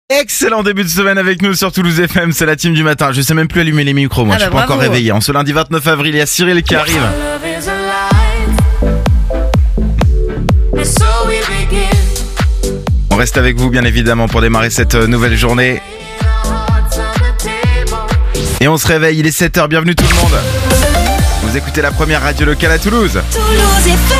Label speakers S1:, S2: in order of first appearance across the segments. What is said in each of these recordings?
S1: Excellent début de semaine avec nous sur Toulouse FM, c'est la team du matin. Je sais même plus allumer les micros, moi je suis pas encore réveillé. En ce lundi 29 avril, il y a Cyril qui arrive. On reste avec vous bien évidemment pour démarrer cette nouvelle journée. Et on se réveille, il est 7h, bienvenue tout le monde. Vous écoutez la première radio locale à Toulouse.
S2: Toulouse FM.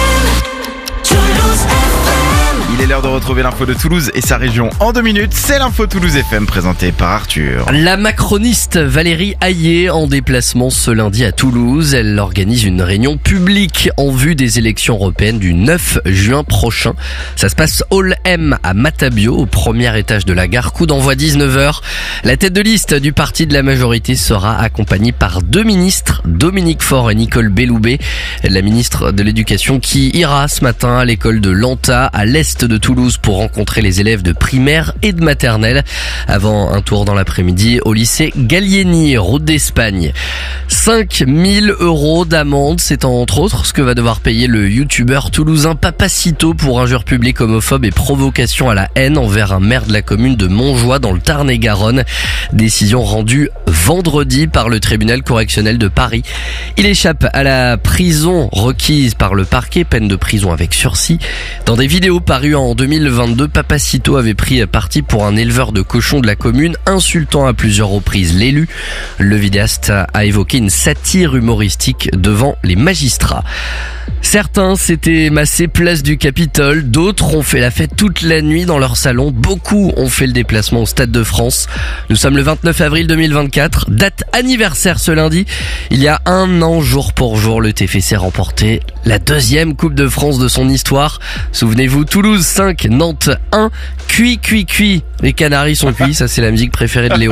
S1: Il est l'heure de retrouver l'info de Toulouse et sa région en 2 minutes. C'est l'info Toulouse FM présentée par Arthur.
S3: La macroniste Valérie Hayé en déplacement ce lundi à Toulouse. Elle organise une réunion publique en vue des élections européennes du 9 juin prochain. Ça se passe Hall M à Matabio, au premier étage de la gare. Coup d'envoi 19h. La tête de liste du parti de la majorité sera accompagnée par 2 ministres, Dominique Faure et Nicole Belloubet. La ministre de l'Éducation qui ira ce matin à l'école de Lanta, à l'est de Toulouse, pour rencontrer les élèves de primaire et de maternelle avant un tour dans l'après-midi au lycée Gallieni, route d'Espagne. 5 000 € d'amende, c'est entre autres ce que va devoir payer le youtubeur toulousain Papacito pour injures publiques homophobes et provocation à la haine envers un maire de la commune de Montjoie dans le Tarn-et-Garonne. Décision rendue vendredi par le tribunal correctionnel de Paris. Il échappe à la prison requise par le parquet, peine de prison avec sursis. Dans des vidéos parues en 2022, Papacito avait pris parti pour un éleveur de cochons de la commune, insultant à plusieurs reprises l'élu. Le vidéaste a évoqué une satire humoristique devant les magistrats. Certains s'étaient massés place du Capitole, d'autres ont fait la fête toute la nuit dans leur salon, beaucoup ont fait le déplacement au Stade de France. Nous sommes le 29 avril 2024, date anniversaire ce lundi. Il y a 1 an, jour pour jour, le TFC remportait la 2e Coupe de France de son histoire. Souvenez-vous, Toulouse 5, Nantes 1, cuit. Les Canaries sont cuits, ça c'est la musique préférée de Léo.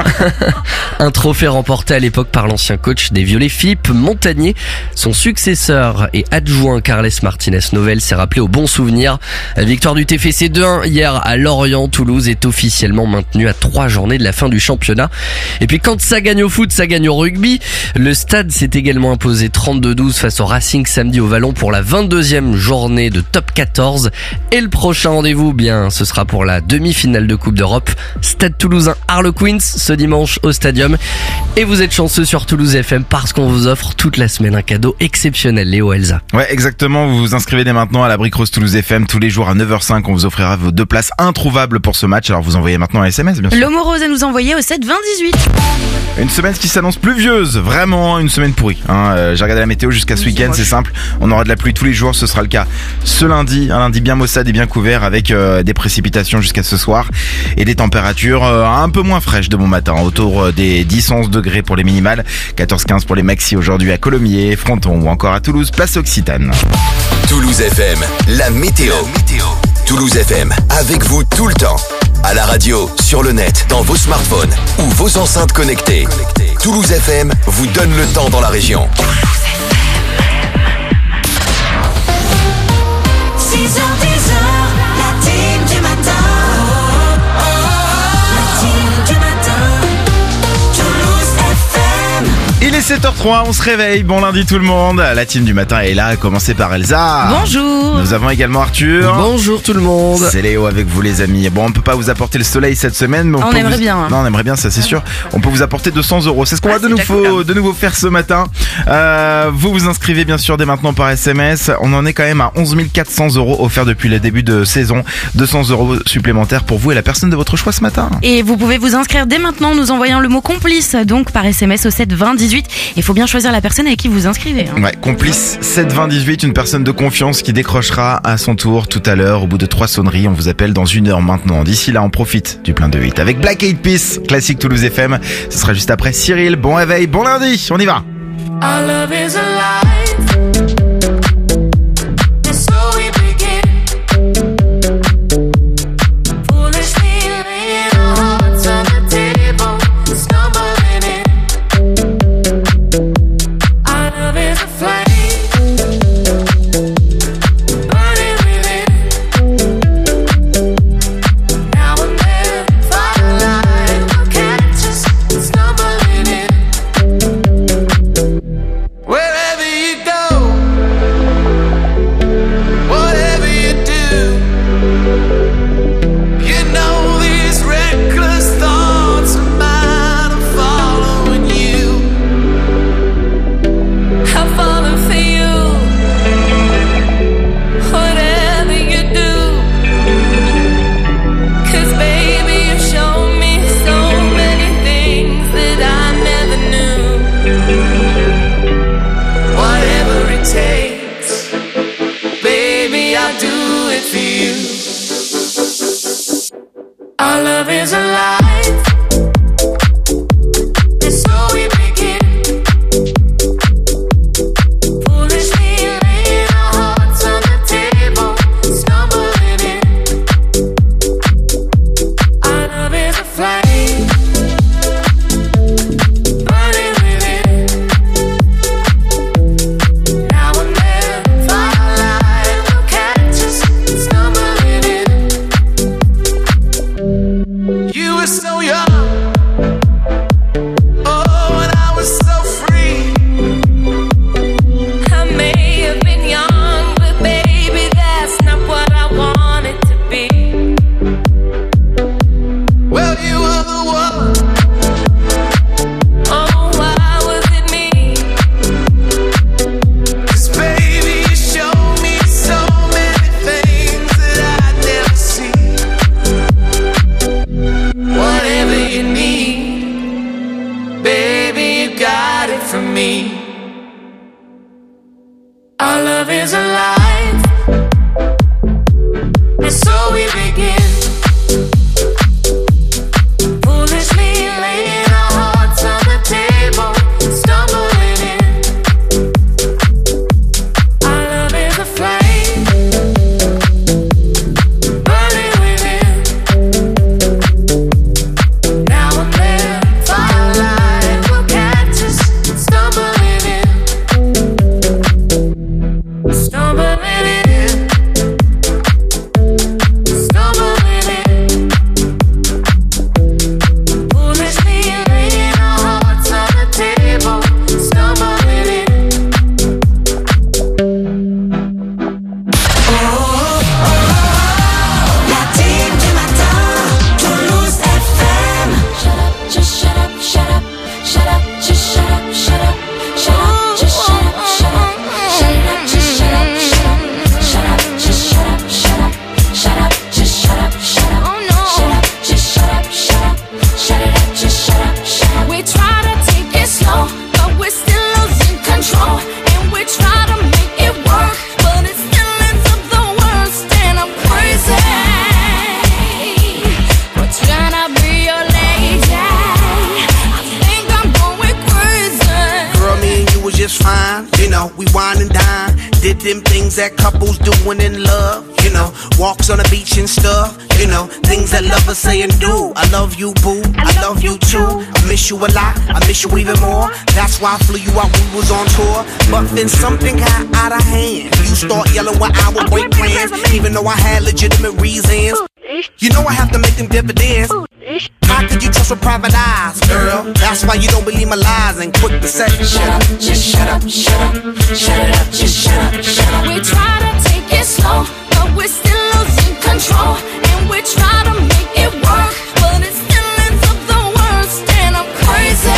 S3: Un trophée remporté à l'époque par l'ancien coach des Violets, Philippe Montagnier. Son successeur et adjoint Carles Martinez-Novel s'est rappelé au bon souvenir. La victoire du TFC 2-1 hier à Lorient. Toulouse est officiellement maintenue à 3 journées de la fin du championnat. Et puis quand ça gagne au foot, ça gagne au rugby. Le Stade s'est également imposé 32-12 face au Racing samedi au Vallon pour la 22e journée de Top 14. Et le prochain rendez-vous, bien, ce sera pour la demi-finale de Coupe d'Europe. Stade Toulousain Harlequins ce dimanche au Stadium. Et vous êtes chanceux sur Toulouse FM parce qu'on vous offre toute la semaine un cadeau exceptionnel, Léo Elsa.
S1: Ouais, exactement, vous vous inscrivez dès maintenant à la Brique Rose Toulouse FM. Tous les jours à 9h05, on vous offrira vos 2 places introuvables pour ce match. Alors vous envoyez maintenant un SMS, bien sûr.
S2: L'homo rose à nous envoyer au 7 20 18.
S1: Une semaine qui s'annonce pluvieuse, vraiment une semaine pourrie. J'ai regardé la météo jusqu'à ce week-end, c'est simple. On aura de la pluie tous les jours, ce sera le cas ce lundi. Un lundi bien maussade et bien couvert avec des précipitations jusqu'à ce soir et des températures un peu moins fraîches de bon matin, autour des 10-11 degrés pour les minimales, 14-15 pour les maxi aujourd'hui à Colomiers, Fronton ou encore à Toulouse, place Occitane.
S4: Toulouse FM, la météo. Toulouse FM, avec vous tout le temps. À la radio, sur le net, dans vos smartphones ou vos enceintes connectées. Toulouse FM vous donne le temps dans la région.
S2: 6h 10h, la team du matin. La team du matin. Toulouse FM.
S1: Il est 7h03, on se réveille, bon lundi tout le monde. La team du matin est là, à commencer par Elsa.
S2: Bonjour.
S1: Nous avons également Arthur.
S3: Bonjour tout le monde.
S1: C'est Léo avec vous les amis. Bon, on peut pas vous apporter le soleil cette semaine, mais
S2: On
S1: peut
S2: aimerait
S1: vous...
S2: bien, hein.
S1: Non, on aimerait bien, ça c'est sûr. On peut vous apporter 200 €. C'est ce qu'on va
S2: c'est
S1: de nouveau faire ce matin. Vous vous inscrivez bien sûr dès maintenant par SMS. On en est quand même à 11 400 € offerts depuis le début de saison. 200 € supplémentaires pour vous et la personne de votre choix ce matin.
S2: Et vous pouvez vous inscrire dès maintenant en nous envoyant le mot complice, donc par SMS au 7 20 18. Il faut bien choisir la personne avec qui vous inscrivez.
S1: Ouais, complice 7 20 18, une personne de confiance qui décrochera à son tour tout à l'heure au bout de 3 sonneries. On vous appelle dans 1 heure maintenant. D'ici là, on profite du plein de hits avec Black Eyed Peas, classique Toulouse FM. Ce sera juste après Cyril. Bon réveil, bon lundi, on y va.
S5: Our love is alive. And so we begin. Foolishly laying our hearts on the table, stumbling in. Our love is a flame, burning within. Now and then, firelight will catch us stumbling in. Wherever you go, is alive. And so we begin. Foolishly laying our hearts on the table, stumbling in. Our love is a flame, burning within. Now and then, firelight will catch us stumbling in. You were so young, oh, and I was so free. I may have been young, but baby, that's not what I wanted to be. Well, you were the one. Oh, why was it me? 'Cause baby, you showed me so many things that I'd never see. Whatever you need, baby, you got it from me. Our love is alive, and so we begin. Foolishly laying our hearts on the table, stumbling in. Our love is a flame, burning within. Now and then, firelight will catch us stumbling in. Stumbling in. Stumbling in. Foolishly laying our hearts on the table, stumbling in.
S6: La team du matin, Toulouse FM.
S5: Shut up, just shut up, shut up, shut up, just shut up, shut up, shut up, just shut up, shut up, shut it up, just shut up, shut up, shut up, just shut up, shut up, shut up, just shut up, shut up, shut up, just shut up, shut up, shut it up, just shut up, shut up. We try to take it slow, but we're still losing control, and we try to make it work, but it still ends up the worst, and I'm crazy. We're trying to be your lady. I think I'm going crazy.
S7: Girl, me and you was just fine. You know, we wine and dine. Did them things that couples doing in love. You know, walks on the beach and stuff. You know, things that lovers say and do. I love you, boo. I love you too. I miss you a lot. I miss you even more. That's why I flew you out when we was on tour. But then something got out of hand. You start yelling when I would break plans, even though I had legitimate reasons. You know I have to make them dividends. How could you trust with private eyes, girl? That's why you don't believe my lies and quick to say,
S5: Shut up, just shut up, shut up, shut it up, just shut up, shut up. We try to take it slow, but we're still losing control, and we try to make it work, but it still ends up the worst, and I'm crazy.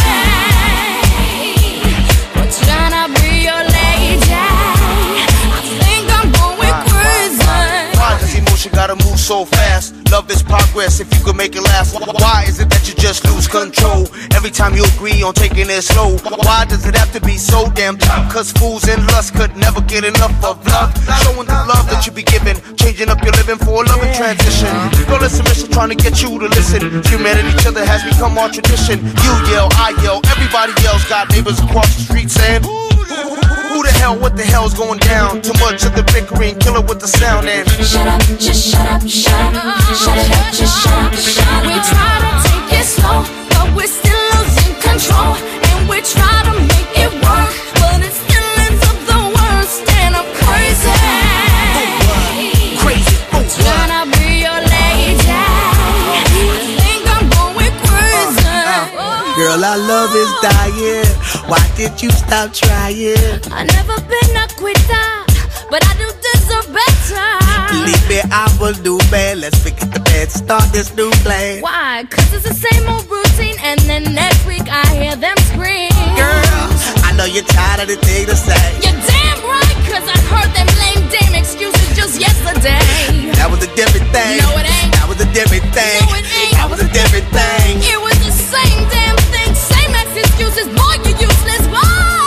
S5: We're trying to be your lady. I think I'm going crazy.
S7: why does emotion gotta move so fast? Love is progress if you could make it last. Why is it that you just lose control every time you agree on taking it slow? Why does it have to be so damn tough? Cause fools and lust could never get enough of love. Showing the love that you be giving, changing up your living for a loving transition. Girl, it's a mission trying to get you to listen. Humanity, each other has become our tradition. You yell, I yell, everybody yells. Got neighbors across the street saying, who the hell, what the hell's going down? Too much of the bickering, kill it with the sound and
S5: Shut up, just shut up, shut up, shut it up, just shut up, shut up. We try to take it slow, but we're still losing control, and we try to make it work, but it still ends up the worst, and I'm crazy.
S7: crazy.
S5: Trying to be your lady. I think I'm going crazy.
S7: Girl, our love is dying. Why did you stop trying?
S5: I never been a quitter, but I do deserve better.
S7: Believe me, I will do bad. Let's forget the bad, start this new plan.
S5: Why? 'Cause it's the same old routine, and then next week I hear them scream.
S7: Girl, I know you're tired of the thing to say.
S5: You're damn right, 'cause I heard them lame damn excuses just yesterday.
S7: That was a different thing.
S5: No, it ain't.
S7: That was a different thing.
S5: No, it ain't.
S7: That was a different thing.
S5: It was the same damn thing, same ex excuses. Boy, you useless. Whoa.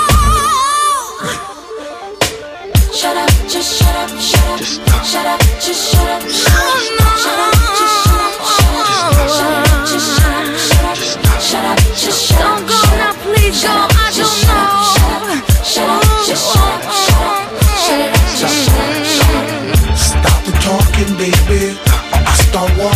S5: Shut up, just shut up, shut up. Shut up, just shut up, shut up. Shut up, just shut up, shut up. Shut up.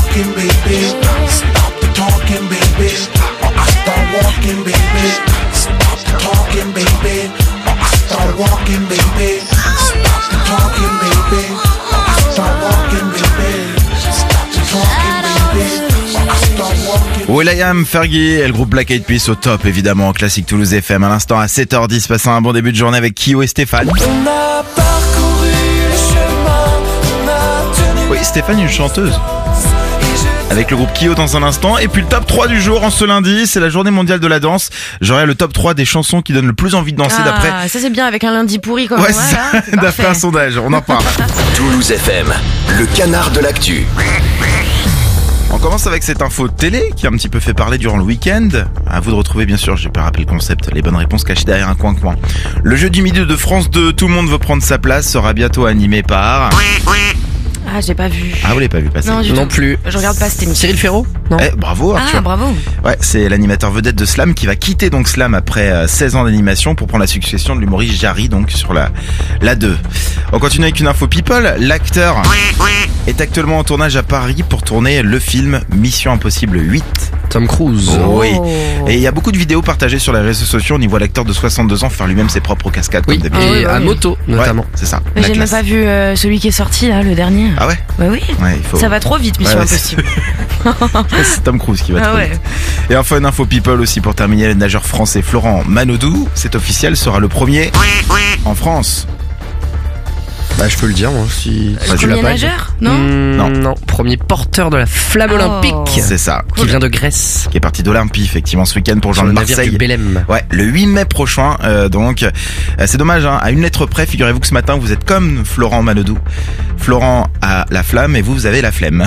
S6: walking, baby. Stop the talking, baby. Or I start walking, baby. Stop the talking, baby. Or I start walking, baby. Stop the talking, baby. Or I start walking, baby. Stop the talking, baby. Or I start walking.
S1: will.i.am, Fergie et le groupe Black Eyed Peas au top évidemment, classique Toulouse FM à l'instant à 7h10, passez un bon début de journée avec Kyo et Stéphane.
S6: On a parcouru le chemin, on a tenu.
S1: Oui, Stéphane une chanteuse. Avec le groupe Kyo dans un instant. Et puis le top 3 du jour en ce lundi, c'est la journée mondiale de la danse. J'aurai le top 3 des chansons qui donnent le plus envie de danser d'après.
S2: Ça c'est bien avec un lundi pourri comme
S1: Ouais,
S2: voilà, c'est
S1: d'après un
S2: parfait.
S1: sondage, on en parle.
S4: Toulouse FM, le canard de l'actu.
S1: On commence avec cette info télé qui a un petit peu fait parler durant le week-end. À vous de retrouver bien sûr, j'ai pas rappelé le concept, les bonnes réponses cachées derrière un coin-coin. Le jeu du milieu de France 2, tout le monde veut prendre sa place, sera bientôt animé par...
S2: Ah, j'ai pas vu.
S1: Ah, vous l'avez pas vu passer?
S2: Non, du
S3: Non
S2: tout.
S3: plus.
S2: Je regarde pas cette émission.
S3: Cyril Ferraud? Non.
S1: Eh, bravo Arthur.
S2: Ah, bravo.
S1: Ouais, c'est l'animateur vedette de Slam qui va quitter donc Slam après 16 ans d'animation pour prendre la succession de l'humoriste Jarry donc sur la 2. On continue avec une info people. L'acteur est actuellement en tournage à Paris pour tourner le film Mission Impossible 8.
S3: Tom Cruise.
S1: Oui. Et il y a beaucoup de vidéos partagées sur les réseaux sociaux. On y voit l'acteur de 62 ans faire lui-même ses propres cascades
S3: Oui,
S1: comme d'habitude.
S3: et
S2: Ah oui,
S3: à
S2: oui.
S3: moto notamment.
S1: Ouais, c'est ça.
S2: Mais
S1: La
S2: j'ai même
S1: classe.
S2: pas vu celui qui est sorti là, le dernier.
S1: Ah ouais?
S2: Bah oui.
S1: Ouais, il faut.
S2: Ça va trop vite, Mission
S1: Ouais,
S2: Impossible.
S1: C'est Tom Cruise qui va
S2: Ah
S1: trop
S2: ouais.
S1: vite. Et enfin une info people aussi pour terminer, le nageur français Florent Manodou, c'est officiel, sera le premier en France.
S3: Bah je peux le dire moi si
S1: Bah, tu
S2: Premier
S1: l'as pas dit.
S2: nageur, non
S1: Non.
S3: Premier porteur de la flamme
S2: Oh.
S3: olympique
S1: C'est ça.
S3: qui vient de Grèce.
S1: Qui est parti d'Olympie effectivement ce week-end pour
S3: Sur
S1: rejoindre
S3: le navire
S1: Marseille.
S3: du Belém.
S1: Ouais, le 8 mai prochain. Donc, c'est dommage. Hein, à une lettre près, figurez-vous que ce matin, vous êtes comme Florent Manodou. Florent a la flamme et vous avez la flemme.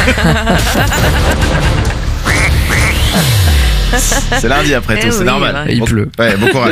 S1: C'est lundi après tout,
S2: Eh
S1: c'est
S2: oui,
S1: normal.
S2: ouais.
S3: Il
S1: Bon-
S3: pleut.
S1: Ouais, bon courage.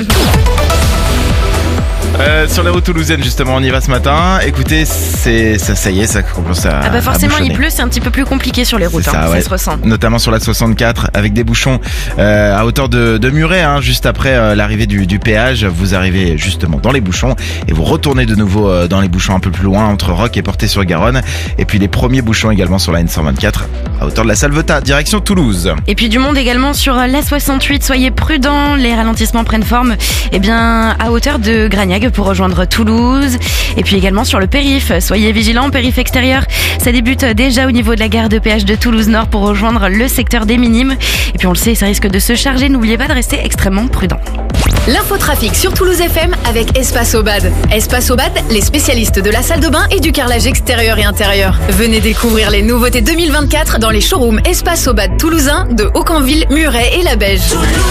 S1: Sur les routes toulousaines justement, on y va ce matin. Écoutez, ça y est, ça commence à
S2: Ah bah forcément
S1: à
S2: il
S1: bouchonner.
S2: pleut, c'est un petit peu plus compliqué sur les routes,
S1: C'est ça,
S2: hein,
S1: ouais.
S2: ça se ressent.
S1: Notamment sur la 64 avec des bouchons à hauteur de Muret, hein, juste après l'arrivée du péage. Vous arrivez justement dans les bouchons et vous retournez de nouveau dans les bouchons un peu plus loin entre Roques et Portée-sur-Garonne. Et puis les premiers bouchons également sur la N124 à hauteur de la Salvetat, direction Toulouse.
S2: Et puis du monde également sur la 68, soyez prudents, les ralentissements prennent forme à hauteur de Gragnac pour rejoindre Toulouse. Et puis également sur le périph, soyez vigilants, périph extérieur, ça débute déjà au niveau de la gare de péage de Toulouse-Nord pour rejoindre le secteur des Minimes. Et puis on le sait, ça risque de se charger, n'oubliez pas de rester extrêmement prudent.
S8: L'infotrafic sur Toulouse FM avec Espace Aubade. Espace Aubade, les spécialistes de la salle de bain et du carrelage extérieur et intérieur. Venez découvrir les nouveautés 2024 dans les showrooms Espace Aubade toulousain de Aucanville, Muret et La Beige.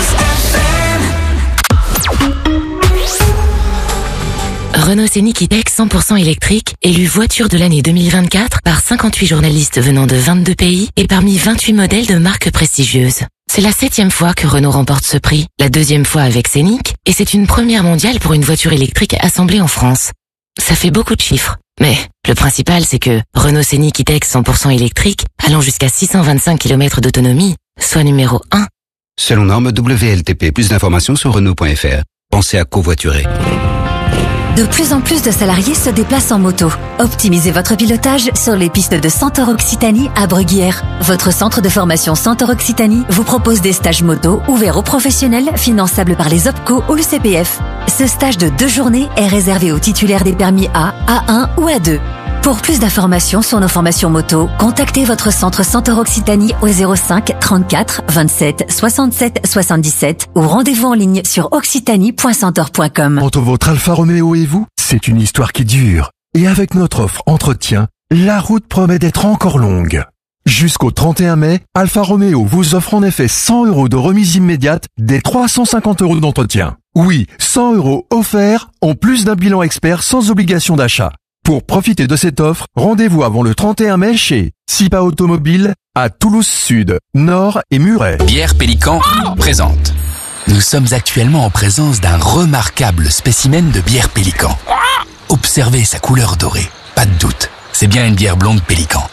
S9: Renault Scénic E-Tech 100% électrique, élu voiture de l'année 2024 par 58 journalistes venant de 22 pays et parmi 28 modèles de marques prestigieuses. C'est la 7e fois que Renault remporte ce prix, la 2e fois avec Scénic, et c'est une première mondiale pour une voiture électrique assemblée en France. Ça fait beaucoup de chiffres, mais le principal c'est que Renault Scénic E-Tech 100% électrique, allant jusqu'à 625 km d'autonomie, soit numéro 1.
S10: Selon norme WLTP, plus d'informations sur Renault.fr. Pensez à covoiturer.
S11: De plus en plus de salariés se déplacent en moto. Optimisez votre pilotage sur les pistes de Centaure Occitanie à Bruguière. Votre centre de formation Centaure Occitanie vous propose des stages moto ouverts aux professionnels finançables par les OPCO ou le CPF. Ce stage de 2 journées est réservé aux titulaires des permis A, A1 ou A2. Pour plus d'informations sur nos formations moto, contactez votre centre Centaure Occitanie au 05 34 27 67 77 ou rendez-vous en ligne sur occitanie.centaure.com.
S12: Entre votre Alfa Romeo et vous, c'est une histoire qui dure. Et avec notre offre entretien, la route promet d'être encore longue. Jusqu'au 31 mai, Alfa Romeo vous offre en effet 100 € de remise immédiate des 350 € d'entretien. Oui, 100 € offerts en plus d'un bilan expert sans obligation d'achat. Pour profiter de cette offre, rendez-vous avant le 31 mai chez Sipa Automobile à Toulouse Sud, Nord et Muret.
S13: Bière Pélican présente. Nous sommes actuellement en présence d'un remarquable spécimen de bière Pélican. Observez sa couleur dorée. Pas de doute, c'est bien une bière blonde Pélican.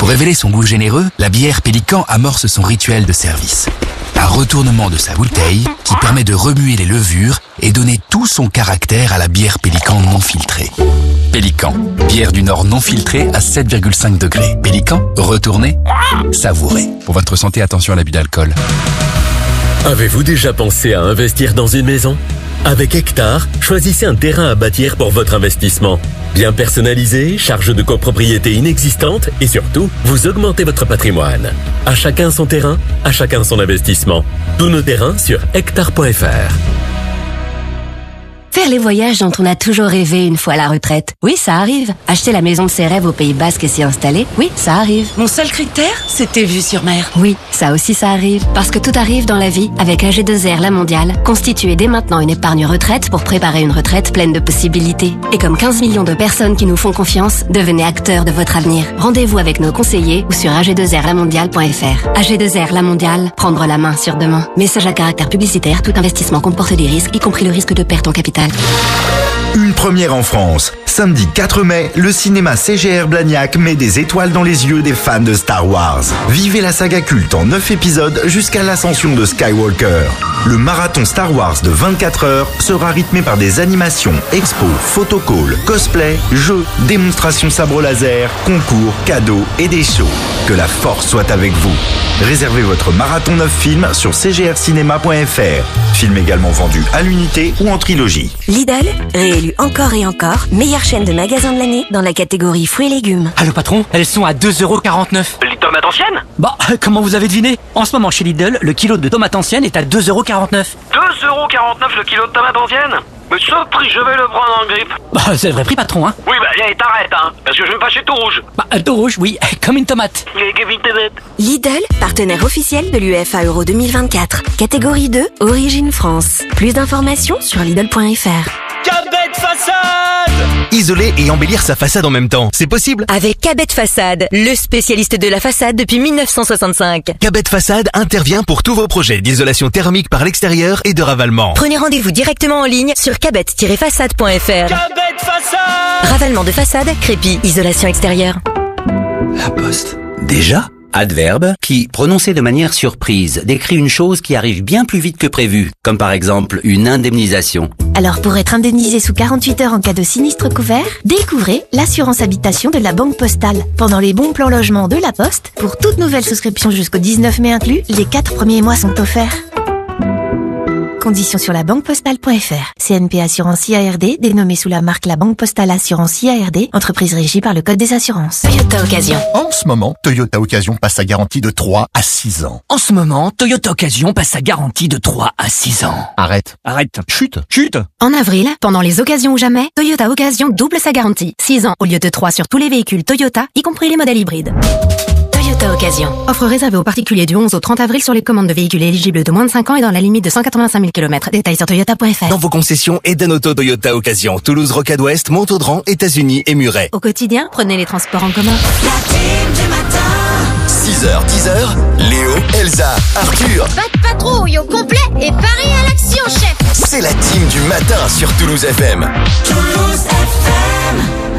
S13: Pour révéler son goût généreux, la bière Pélican amorce son rituel de service. Un retournement de sa bouteille qui permet de remuer les levures et donner tout son caractère à la bière Pélican non filtrée. Pélican, bière du Nord non filtrée à 7,5 degrés. Pélican, retournez, savourez. Pour votre santé, attention à l'abus d'alcool.
S14: Avez-vous déjà pensé à investir dans une maison ? Avec Hectare, choisissez un terrain à bâtir pour votre investissement. Bien personnalisé, charge de copropriété inexistante et surtout, vous augmentez votre patrimoine. À chacun son terrain, à chacun son investissement. Tous nos terrains sur hectare.fr.
S15: Faire les voyages dont on a toujours rêvé une fois à la retraite. Oui, ça arrive. Acheter la maison de ses rêves au Pays Basque et s'y installer. Oui, ça arrive.
S16: Mon seul critère, c'était vue sur mer.
S15: Oui, ça aussi ça arrive. Parce que tout arrive dans la vie avec AG2R La Mondiale. Constituez dès maintenant une épargne retraite pour préparer une retraite pleine de possibilités. Et comme 15 millions de personnes qui nous font confiance, devenez acteurs de votre avenir. Rendez-vous avec nos conseillers ou sur ag2rlamondiale.fr. AG2R La Mondiale, prendre la main sur demain. Message à caractère publicitaire, tout investissement comporte des risques, y compris le risque de perte en capital.
S17: Une première en France. Samedi 4 mai, le cinéma CGR Blagnac met des étoiles dans les yeux des fans de Star Wars. Vivez la saga culte en 9 épisodes jusqu'à l'ascension de Skywalker. Le marathon Star Wars de 24 heures sera rythmé par des animations, expos, photocalls, cosplay, jeux, démonstrations sabre laser, concours, cadeaux et des shows. Que la force soit avec vous. Réservez votre marathon 9 films sur cgrcinema.fr. Film également vendu à l'unité ou en trilogie.
S18: Lidl, réélu encore et encore, meilleure chaîne de magasins de l'année dans la catégorie fruits et légumes.
S19: Ah le patron, elles sont à 2,49 €.
S20: Les tomates anciennes ?
S19: Bah, comment vous avez deviné ? En ce moment chez Lidl, le kilo de tomates anciennes est à 2,49 €.
S20: 2,49 € le kilo de tomates anciennes ? Mais ce prix, je vais le prendre en grippe.
S19: Bah, c'est le vrai prix, patron, hein.
S20: Oui, bah, allez, t'arrêtes, hein. Parce que je vais me fâcher tout rouge.
S19: Bah, tout rouge, oui, comme une tomate.
S18: Lidl, partenaire officiel de l'UEFA Euro 2024. Catégorie 2, Origine France. Plus d'informations sur Lidl.fr.
S21: Cabet Façade!
S22: Isoler et embellir sa façade en même temps, c'est possible.
S21: Avec Cabet Façade, le spécialiste de la façade depuis 1965.
S22: Cabet Façade intervient pour tous vos projets d'isolation thermique par l'extérieur et de ravalement.
S21: Prenez rendez-vous directement en ligne sur cabet-façade.fr. Cabet Façade! Ravalement de façade, crépi, isolation extérieure.
S10: La Poste. Déjà ? Adverbe qui, prononcé de manière surprise, décrit une chose qui arrive bien plus vite que prévu, comme par exemple une indemnisation.
S23: Alors pour être indemnisé sous 48 heures en cas de sinistre couvert, découvrez l'assurance habitation de la Banque Postale. Pendant les bons plans logement de la Poste, pour toute nouvelle souscription jusqu'au 19 mai inclus, les 4 premiers mois sont offerts. Conditions sur la banquepostale.fr. CNP Assurance IARD, dénommée sous la marque La Banque Postale Assurance IARD, entreprise régie par le Code des assurances.
S24: Toyota Occasion. En ce moment, Toyota Occasion passe sa garantie de 3 à 6 ans.
S19: En ce moment, Toyota Occasion passe sa garantie de 3 à 6 ans.
S24: Arrête. Chut.
S23: En avril, pendant les occasions ou jamais, Toyota Occasion double sa garantie. 6 ans au lieu de 3 sur tous les véhicules Toyota, y compris les modèles hybrides.
S21: Toyota Occasion.
S23: Offre réservée aux particuliers du 11 au 30 avril sur les commandes de véhicules éligibles de moins de 5 ans et dans la limite de 185 000 km. Détails sur toyota.fr.
S22: Dans vos concessions Eden Auto Toyota Occasion, Toulouse, Rocade Ouest, Montaudran, États-Unis et Muret.
S23: Au quotidien, prenez les transports en commun.
S4: La team du matin. 6h, 10h, Léo, Elsa, Arthur.
S25: Pas de patrouille au complet et Paris à l'action, chef.
S4: C'est la team du matin sur Toulouse FM.
S5: Toulouse FM.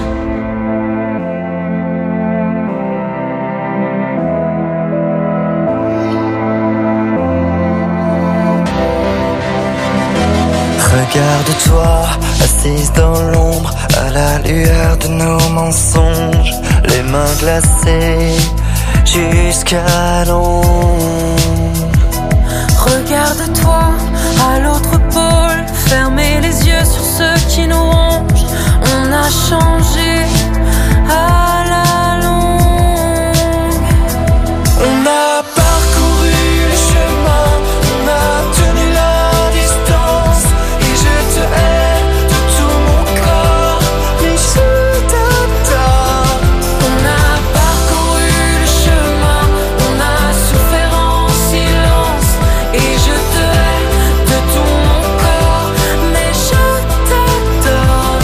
S26: Regarde-toi, assise dans l'ombre, à la lueur de nos mensonges, les mains glacées jusqu'à l'ombre.
S27: Regarde-toi, à l'autre pôle, fermez les yeux sur ceux qui nous rongent. On a changé à la longue.
S26: On a parcouru le chemin, on a tenu la distance. Je te hais de tout mon corps, mais je t'adore.
S27: On a parcouru le chemin, on a souffert en silence. Et je te hais de tout mon corps, mais je t'adore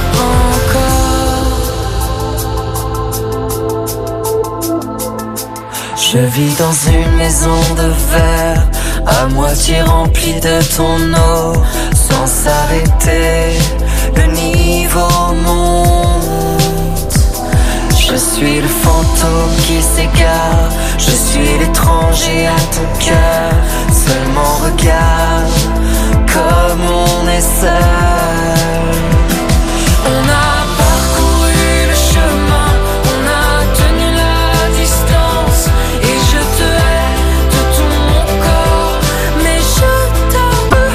S27: encore.
S26: Je vis dans une maison de verre, à moitié remplie de ton eau. Sans s'arrêter, le niveau monte. Je Je suis le fantôme qui s'égare. Je suis l'étranger à ton cœur. Seulement regarde comme on est seul. On a parcouru le chemin, on a tenu la distance. Et je te hais de tout mon corps, mais je t'aime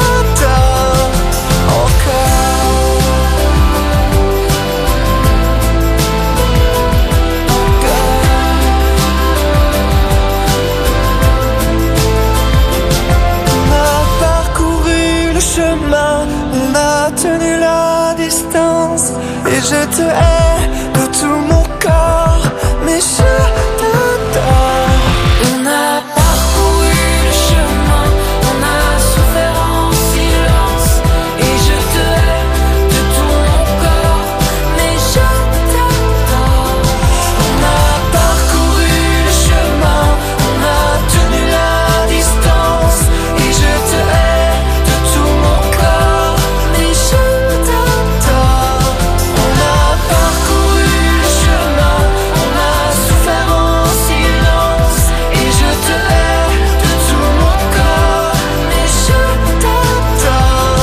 S26: encore. On a parcouru le chemin, on a tenu la distance. Et je te hais de tout mon corps, mais je t'adore. On a parcouru le chemin, on a souffert en silence. Et je te hais de tout mon corps, mais je t'adore. On a parcouru le chemin, on a tenu la distance. Et je te hais de tout mon corps, mais je t'adore. On a parcouru le chemin, on a souffert en silence. Et je te hais de tout mon corps, mais je t'adore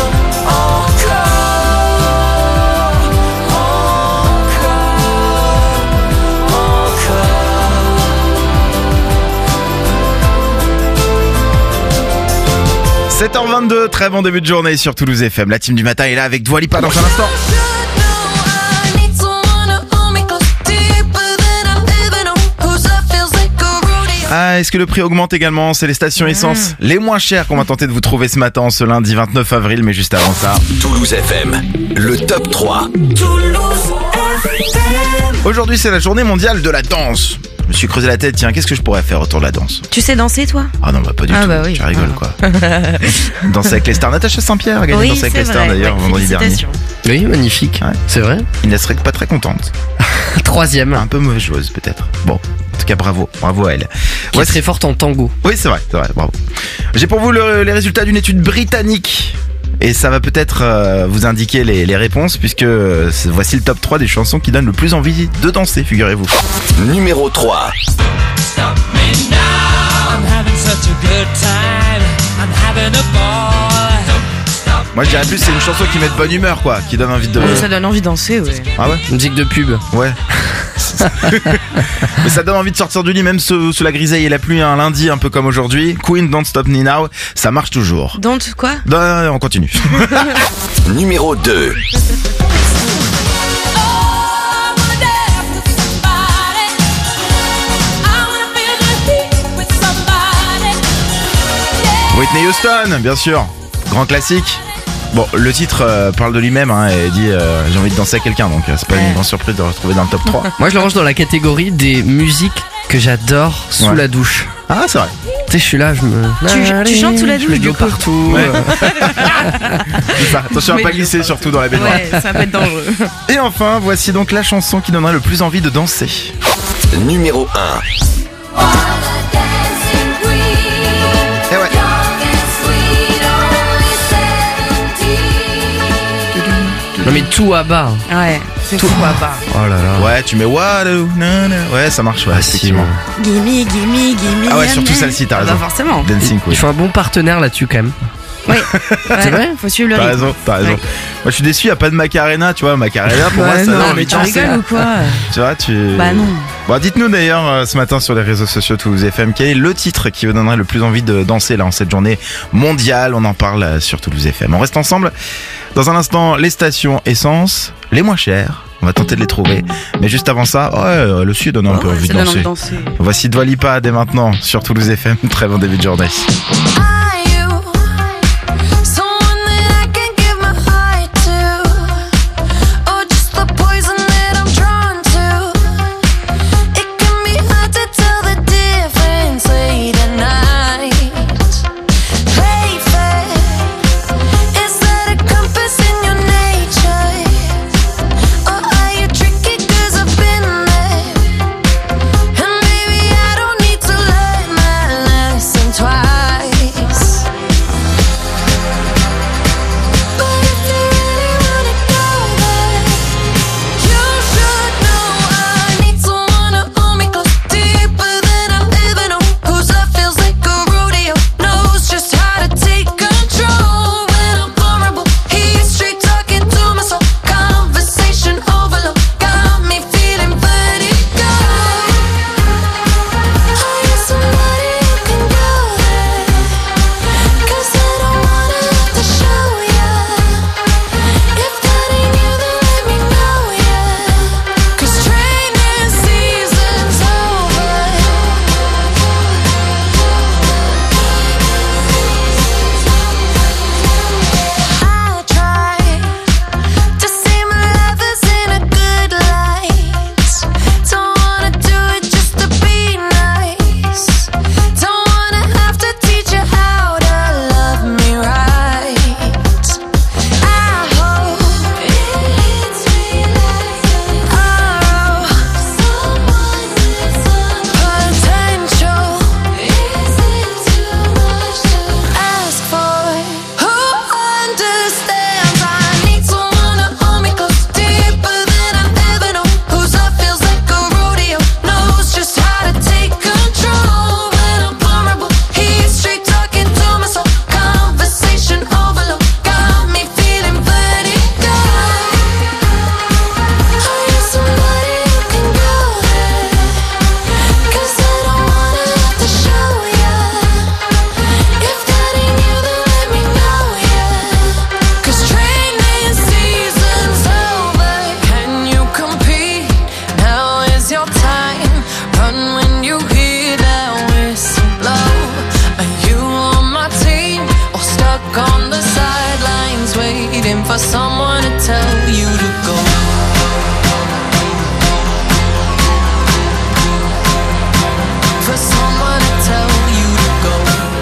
S26: encore.
S1: 7h22, très bon début de journée sur Toulouse FM. La team du matin est là avec Dua Lipa dans un instant. Ah, est-ce que le prix augmente également? C'est les stations essence les moins chères qu'on va tenter de vous trouver ce matin, ce lundi 29 avril. Mais juste avant ça,
S4: Toulouse FM, le top 3.
S1: Aujourd'hui c'est la journée mondiale de la danse. Je me suis creusé la tête, tiens, qu'est-ce que je pourrais faire autour de la danse?
S2: Tu sais danser, toi?
S1: Ah non, bah pas du tout,
S2: bah oui.
S1: tu rigoles quoi. Danser avec les stars. Natacha Saint-Pierre a gagné
S2: Oui,
S1: Danser avec
S2: c'est
S1: les stars
S2: vrai,
S1: d'ailleurs
S2: ouais,
S1: vendredi dernier.
S2: félicitations.
S3: Oui, magnifique.
S1: Ouais.
S3: C'est vrai.
S1: Inès serait pas très contente.
S3: Troisième.
S1: Un peu mauvaise joueuse peut-être. Bon, en tout cas bravo à elle.
S3: Qui est très forte en tango.
S1: Oui, c'est vrai, bravo. J'ai pour vous les résultats d'une étude britannique. Et ça va peut-être vous indiquer les réponses, puisque voici le top 3 des chansons qui donnent le plus envie de danser, figurez-vous.
S4: Numéro 3.
S1: Moi je dirais plus c'est une chanson qui met de bonne humeur quoi, qui donne envie de...
S2: Ça donne envie de danser, ouais.
S1: Ah ouais?
S3: Musique de pub.
S1: Ouais. Mais ça donne envie de sortir du lit même sous la grisaille et la pluie un lundi un peu comme aujourd'hui. Queen, Don't Stop Me Now, ça marche toujours.
S2: Don't quoi?
S1: On continue.
S4: Numéro 2.
S1: Whitney Houston, bien sûr, grand classique. Bon, le titre parle de lui-même et dit j'ai envie de danser à quelqu'un, donc c'est pas une grande surprise de le retrouver dans le top 3.
S3: Moi je le range dans la catégorie des musiques que j'adore sous la douche.
S1: Ah c'est vrai.
S3: Tu sais je suis là, je me...
S2: Tu chantes sous la douche,
S3: je mets de l'eau partout.
S1: Ouais. C'est ça. Attention à pas glisser surtout dans la baignoire.
S2: Ouais, ça peut être dangereux.
S1: Et enfin, voici donc la chanson qui donnerait le plus envie de danser.
S4: Numéro 1.
S1: Et ouais.
S3: Non mais tout à bas.
S2: Ouais, c'est tout à bas.
S3: Oh là là.
S1: Ouais, tu mets Walou, ouais, ça marche, ouais, effectivement.
S2: Gimme.
S1: Ah ouais, surtout celle-ci, t'as raison.
S2: Bah forcément.
S1: Dancing Queen.
S3: Il faut un bon partenaire là-dessus quand même.
S2: Oui,
S3: c'est vrai.
S2: Faut suivre le rythme.
S1: T'as raison.
S2: Ouais.
S1: Moi je suis déçu, y a pas de Macarena, tu vois, Macarena pour moi ça
S2: non,
S1: donne
S2: mais tu rigoles ou quoi?
S1: Tu vois,
S2: Bah non.
S1: Bon, dites-nous d'ailleurs ce matin sur les réseaux sociaux Toulouse FM, quel est le titre qui vous donnerait le plus envie de danser là en cette journée mondiale? On en parle sur Toulouse FM. On reste ensemble. Dans un instant, les stations essence, les moins chères. On va tenter de les trouver. Mais juste avant ça, le sud donne un peu envie de danser. Voici Dua Lipa dès maintenant sur Toulouse FM. Très bon début de journée.
S26: Twice.
S27: for someone to tell you to go. For someone to tell you to go.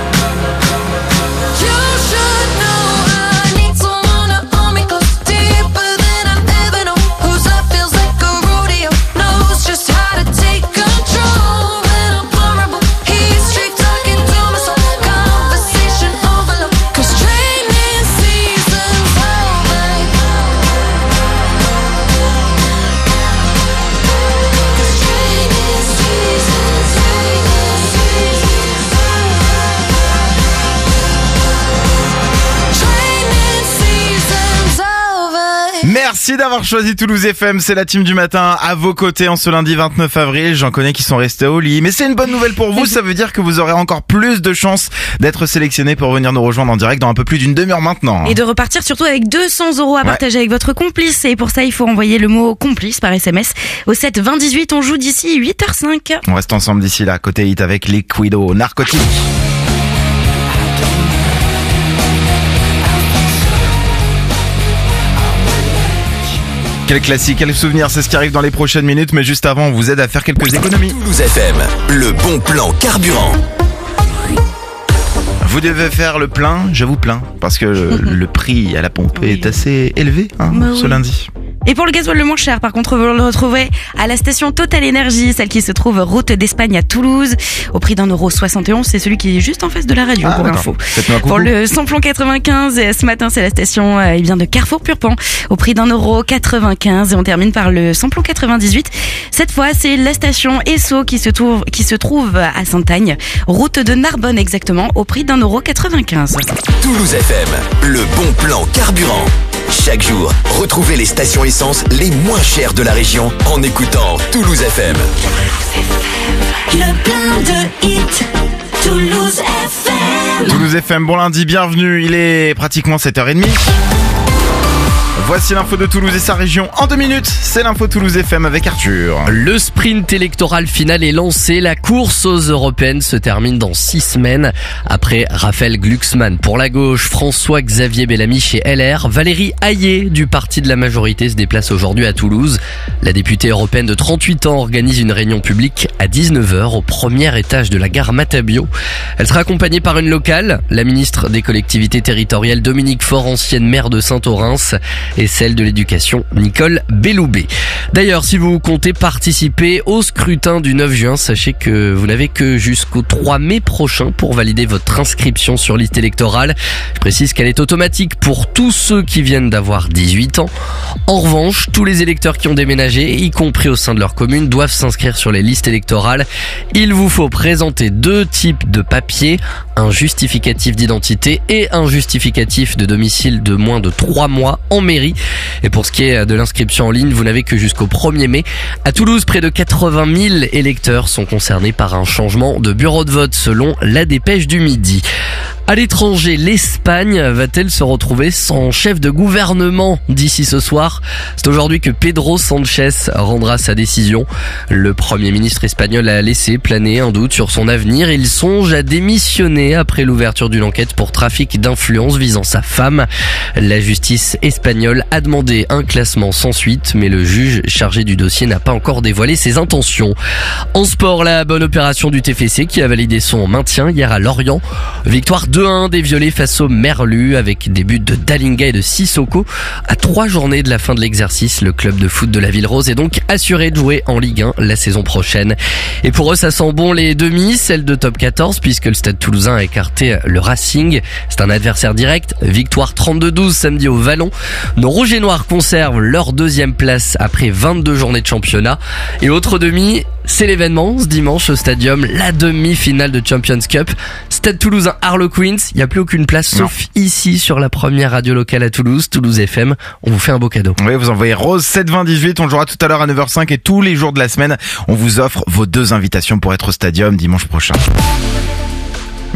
S27: You should know I need someone to hold me close, deeper than I've ever known. Whose love feels like a rodeo, knows just how to take control. When I'm vulnerable, he's straight talking to my soul. Conversation overload, 'cause training season's over. 'Cause training season's over.
S1: Merci d'avoir choisi Toulouse FM, c'est la team du matin à vos côtés en ce lundi 29 avril. J'en connais qui sont restés au lit, mais c'est une bonne nouvelle pour vous, ça veut dire que vous aurez encore plus de chances d'être sélectionnés pour venir nous rejoindre en direct dans un peu plus d'une demi-heure maintenant.
S2: Et de repartir surtout avec 200 € à partager avec votre complice. Et pour ça, il faut envoyer le mot complice par SMS au 7 20 18. On joue d'ici 8h05.
S1: On reste ensemble d'ici là, côté hit avec Liquido, Narcotique. Quel classique, quel souvenir, c'est ce qui arrive dans les prochaines minutes, mais juste avant, on vous aide à faire quelques économies.
S4: Toulouse FM, le bon plan carburant.
S1: Vous devez faire le plein, je vous plains, parce que le prix à la pompe est assez élevé ce lundi.
S2: Et pour le gasoil le moins cher, par contre, vous le retrouvez à la station Total Énergie, celle qui se trouve route d'Espagne à Toulouse, au prix d'1,71 €. C'est celui qui est juste en face de la radio, pour info. Pour le samplon 95, ce matin, c'est la station de Carrefour Purpan, au prix d'1,95 €. Et on termine par le samplon 98. Cette fois, c'est la station Esso qui se trouve à Sainte-Agne, route de Narbonne exactement, au prix d'1,95 €.
S4: Toulouse FM, le bon plan carburant. Chaque jour, retrouvez les stations essence les moins chères de la région en écoutant Toulouse FM.
S27: Le plein de hits, Toulouse FM.
S1: Toulouse FM, bon lundi, bienvenue, il est pratiquement 7h30. Voici l'info de Toulouse et sa région en 2 minutes. C'est l'info Toulouse FM avec Arthur.
S3: Le sprint électoral final est lancé. La course aux européennes se termine dans 6 semaines. Après Raphaël Glucksmann pour la gauche, François-Xavier Bellamy chez LR, Valérie Hayé du parti de la majorité se déplace aujourd'hui à Toulouse. La députée européenne de 38 ans organise une réunion publique à 19h au premier étage de la gare Matabio. Elle sera accompagnée par une locale, la ministre des collectivités territoriales Dominique Faure, ancienne maire de Saint-Orens, et celle de l'éducation Nicole Belloubet. D'ailleurs, si vous comptez participer au scrutin du 9 juin, sachez que vous n'avez que jusqu'au 3 mai prochain pour valider votre inscription sur liste électorale. Je précise qu'elle est automatique pour tous ceux qui viennent d'avoir 18 ans. En revanche, tous les électeurs qui ont déménagé, y compris au sein de leur commune, doivent s'inscrire sur les listes électorales. Il vous faut présenter 2 types de papiers, un justificatif d'identité et un justificatif de domicile de moins de 3 mois en mairie. Et pour ce qui est de l'inscription en ligne, vous n'avez que jusqu'au 1er mai. À Toulouse, près de 80 000 électeurs sont concernés par un changement de bureau de vote selon la dépêche du midi. À l'étranger, l'Espagne va-t-elle se retrouver sans chef de gouvernement d'ici ce soir? C'est aujourd'hui que Pedro Sánchez rendra sa décision. Le Premier ministre espagnol a laissé planer un doute sur son avenir. Il songe à démissionner après l'ouverture d'une enquête pour trafic d'influence visant sa femme. La justice espagnole a demandé un classement sans suite, mais le juge chargé du dossier n'a pas encore dévoilé ses intentions. En sport, la bonne opération du TFC qui a validé son maintien hier à Lorient. Victoire 2-1 des Violets face aux Merlus avec des buts de Dalinga et de Sissoko. À 3 journées de la fin de l'exercice, le club de foot de la Ville Rose est donc assuré de jouer en Ligue 1 la saison prochaine. Et pour eux, ça sent bon les demi, celle de top 14, puisque le Stade Toulousain a écarté le Racing. C'est un adversaire direct. Victoire 32-12 samedi au Vallon. Nos Rouges et Noirs conservent leur 2e place après 22 journées de championnat. Et autre demi, c'est l'événement ce dimanche au Stadium, la demi-finale de Champions Cup. Stade Toulousain Harlequins, il n'y a plus aucune place sauf ici sur la première radio locale à Toulouse, Toulouse FM. On vous fait un beau cadeau.
S1: Oui, vous envoyez Rose 72018, on jouera tout à l'heure à 9h05 et tous les jours de la semaine, on vous offre vos 2 invitations pour être au Stadium dimanche prochain.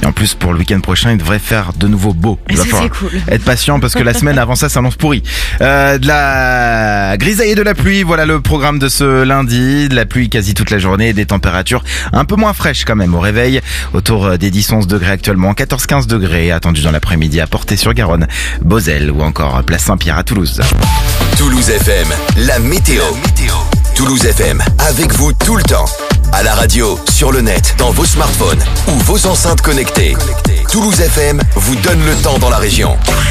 S1: Et en plus, pour le week-end prochain, il devrait faire de nouveau beau. Il va falloir être patient parce que la semaine avant ça s'annonce pourri. De la grisaille et de la pluie, voilà le programme de ce lundi. De la pluie quasi toute la journée et des températures un peu moins fraîches quand même au réveil. Autour des 10-11 degrés actuellement, 14-15 degrés attendus dans l'après-midi à Portée-sur-Garonne, Beauzelle ou encore Place Saint-Pierre à Toulouse.
S4: Toulouse FM, la météo. Toulouse FM, avec vous tout le temps. À la radio, sur le net, dans vos smartphones ou vos enceintes connectées. Toulouse FM vous donne le temps dans la région.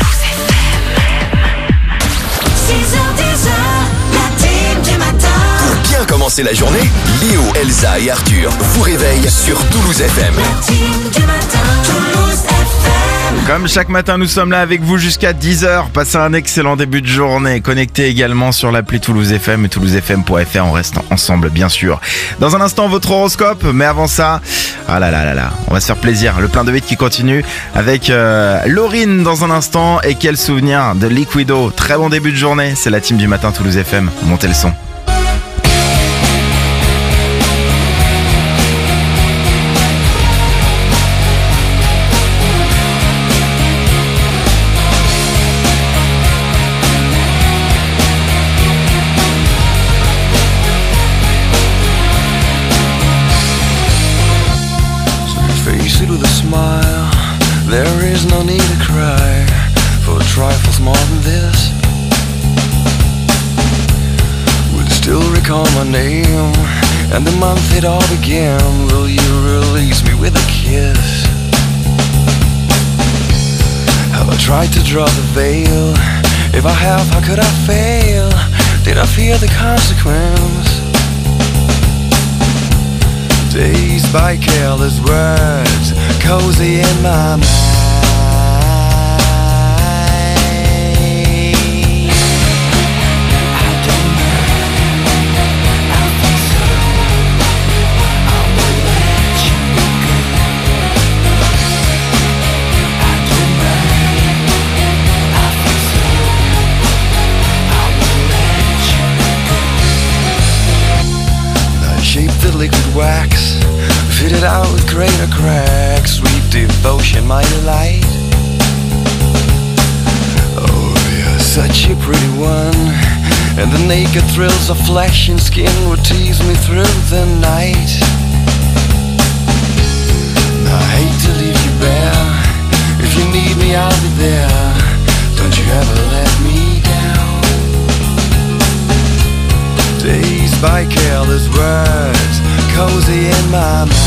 S5: 6h10, la team du matin.
S4: Pour bien commencer la journée, Léo, Elsa et Arthur vous réveillent sur Toulouse FM.
S5: La team du matin, Toulouse FM.
S1: Comme chaque matin, nous sommes là avec vous jusqu'à 10h. Passez un excellent début de journée. Connectez également sur l'appli Toulouse FM et toulousefm.fr. On reste ensemble, bien sûr. Dans un instant, votre horoscope. Mais avant ça, ah là là là là, on va se faire plaisir. Le plein de vite qui continue avec Laurine dans un instant. Et quel souvenir de Liquido. Très bon début de journée. C'est la team du matin Toulouse FM. Montez le son.
S26: With a smile, there is no need to cry for trifles more than this. Would still recall my name and the month it all began. Will you release me with a kiss? Have I tried to draw the veil? If I have, how could I fail? Did I fear the consequence? Dazed by careless words, cozy in my mind. I don't mind, I think so. I will let you go. I don't mind, I think so. I will let you go. I shaped the liquid wax, fitted out with greater cracks. Sweet devotion, my delight. Oh, you're such a pretty one, and the naked thrills of flesh and skin would tease me through the night. Now, I hate to leave you bare. If you need me, I'll be there. Don't you ever let me down. Dazed by careless words, cozy in my mind.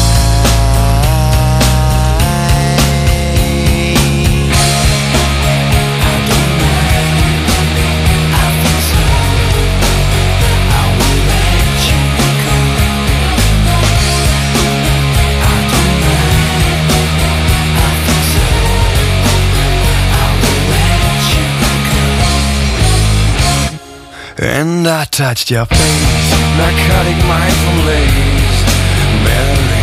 S26: And I touched your face, narcotic mindful lace, Mary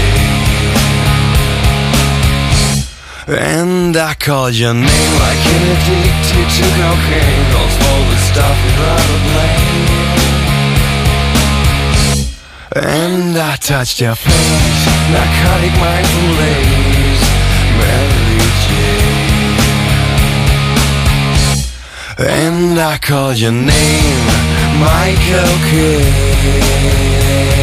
S26: Jane. And I called your name like an addicted to cocaine. Don't smoke the stuff without a blame. And I touched your face, narcotic mindful lace, Mary Jane. And I called your name, Michael Kidd.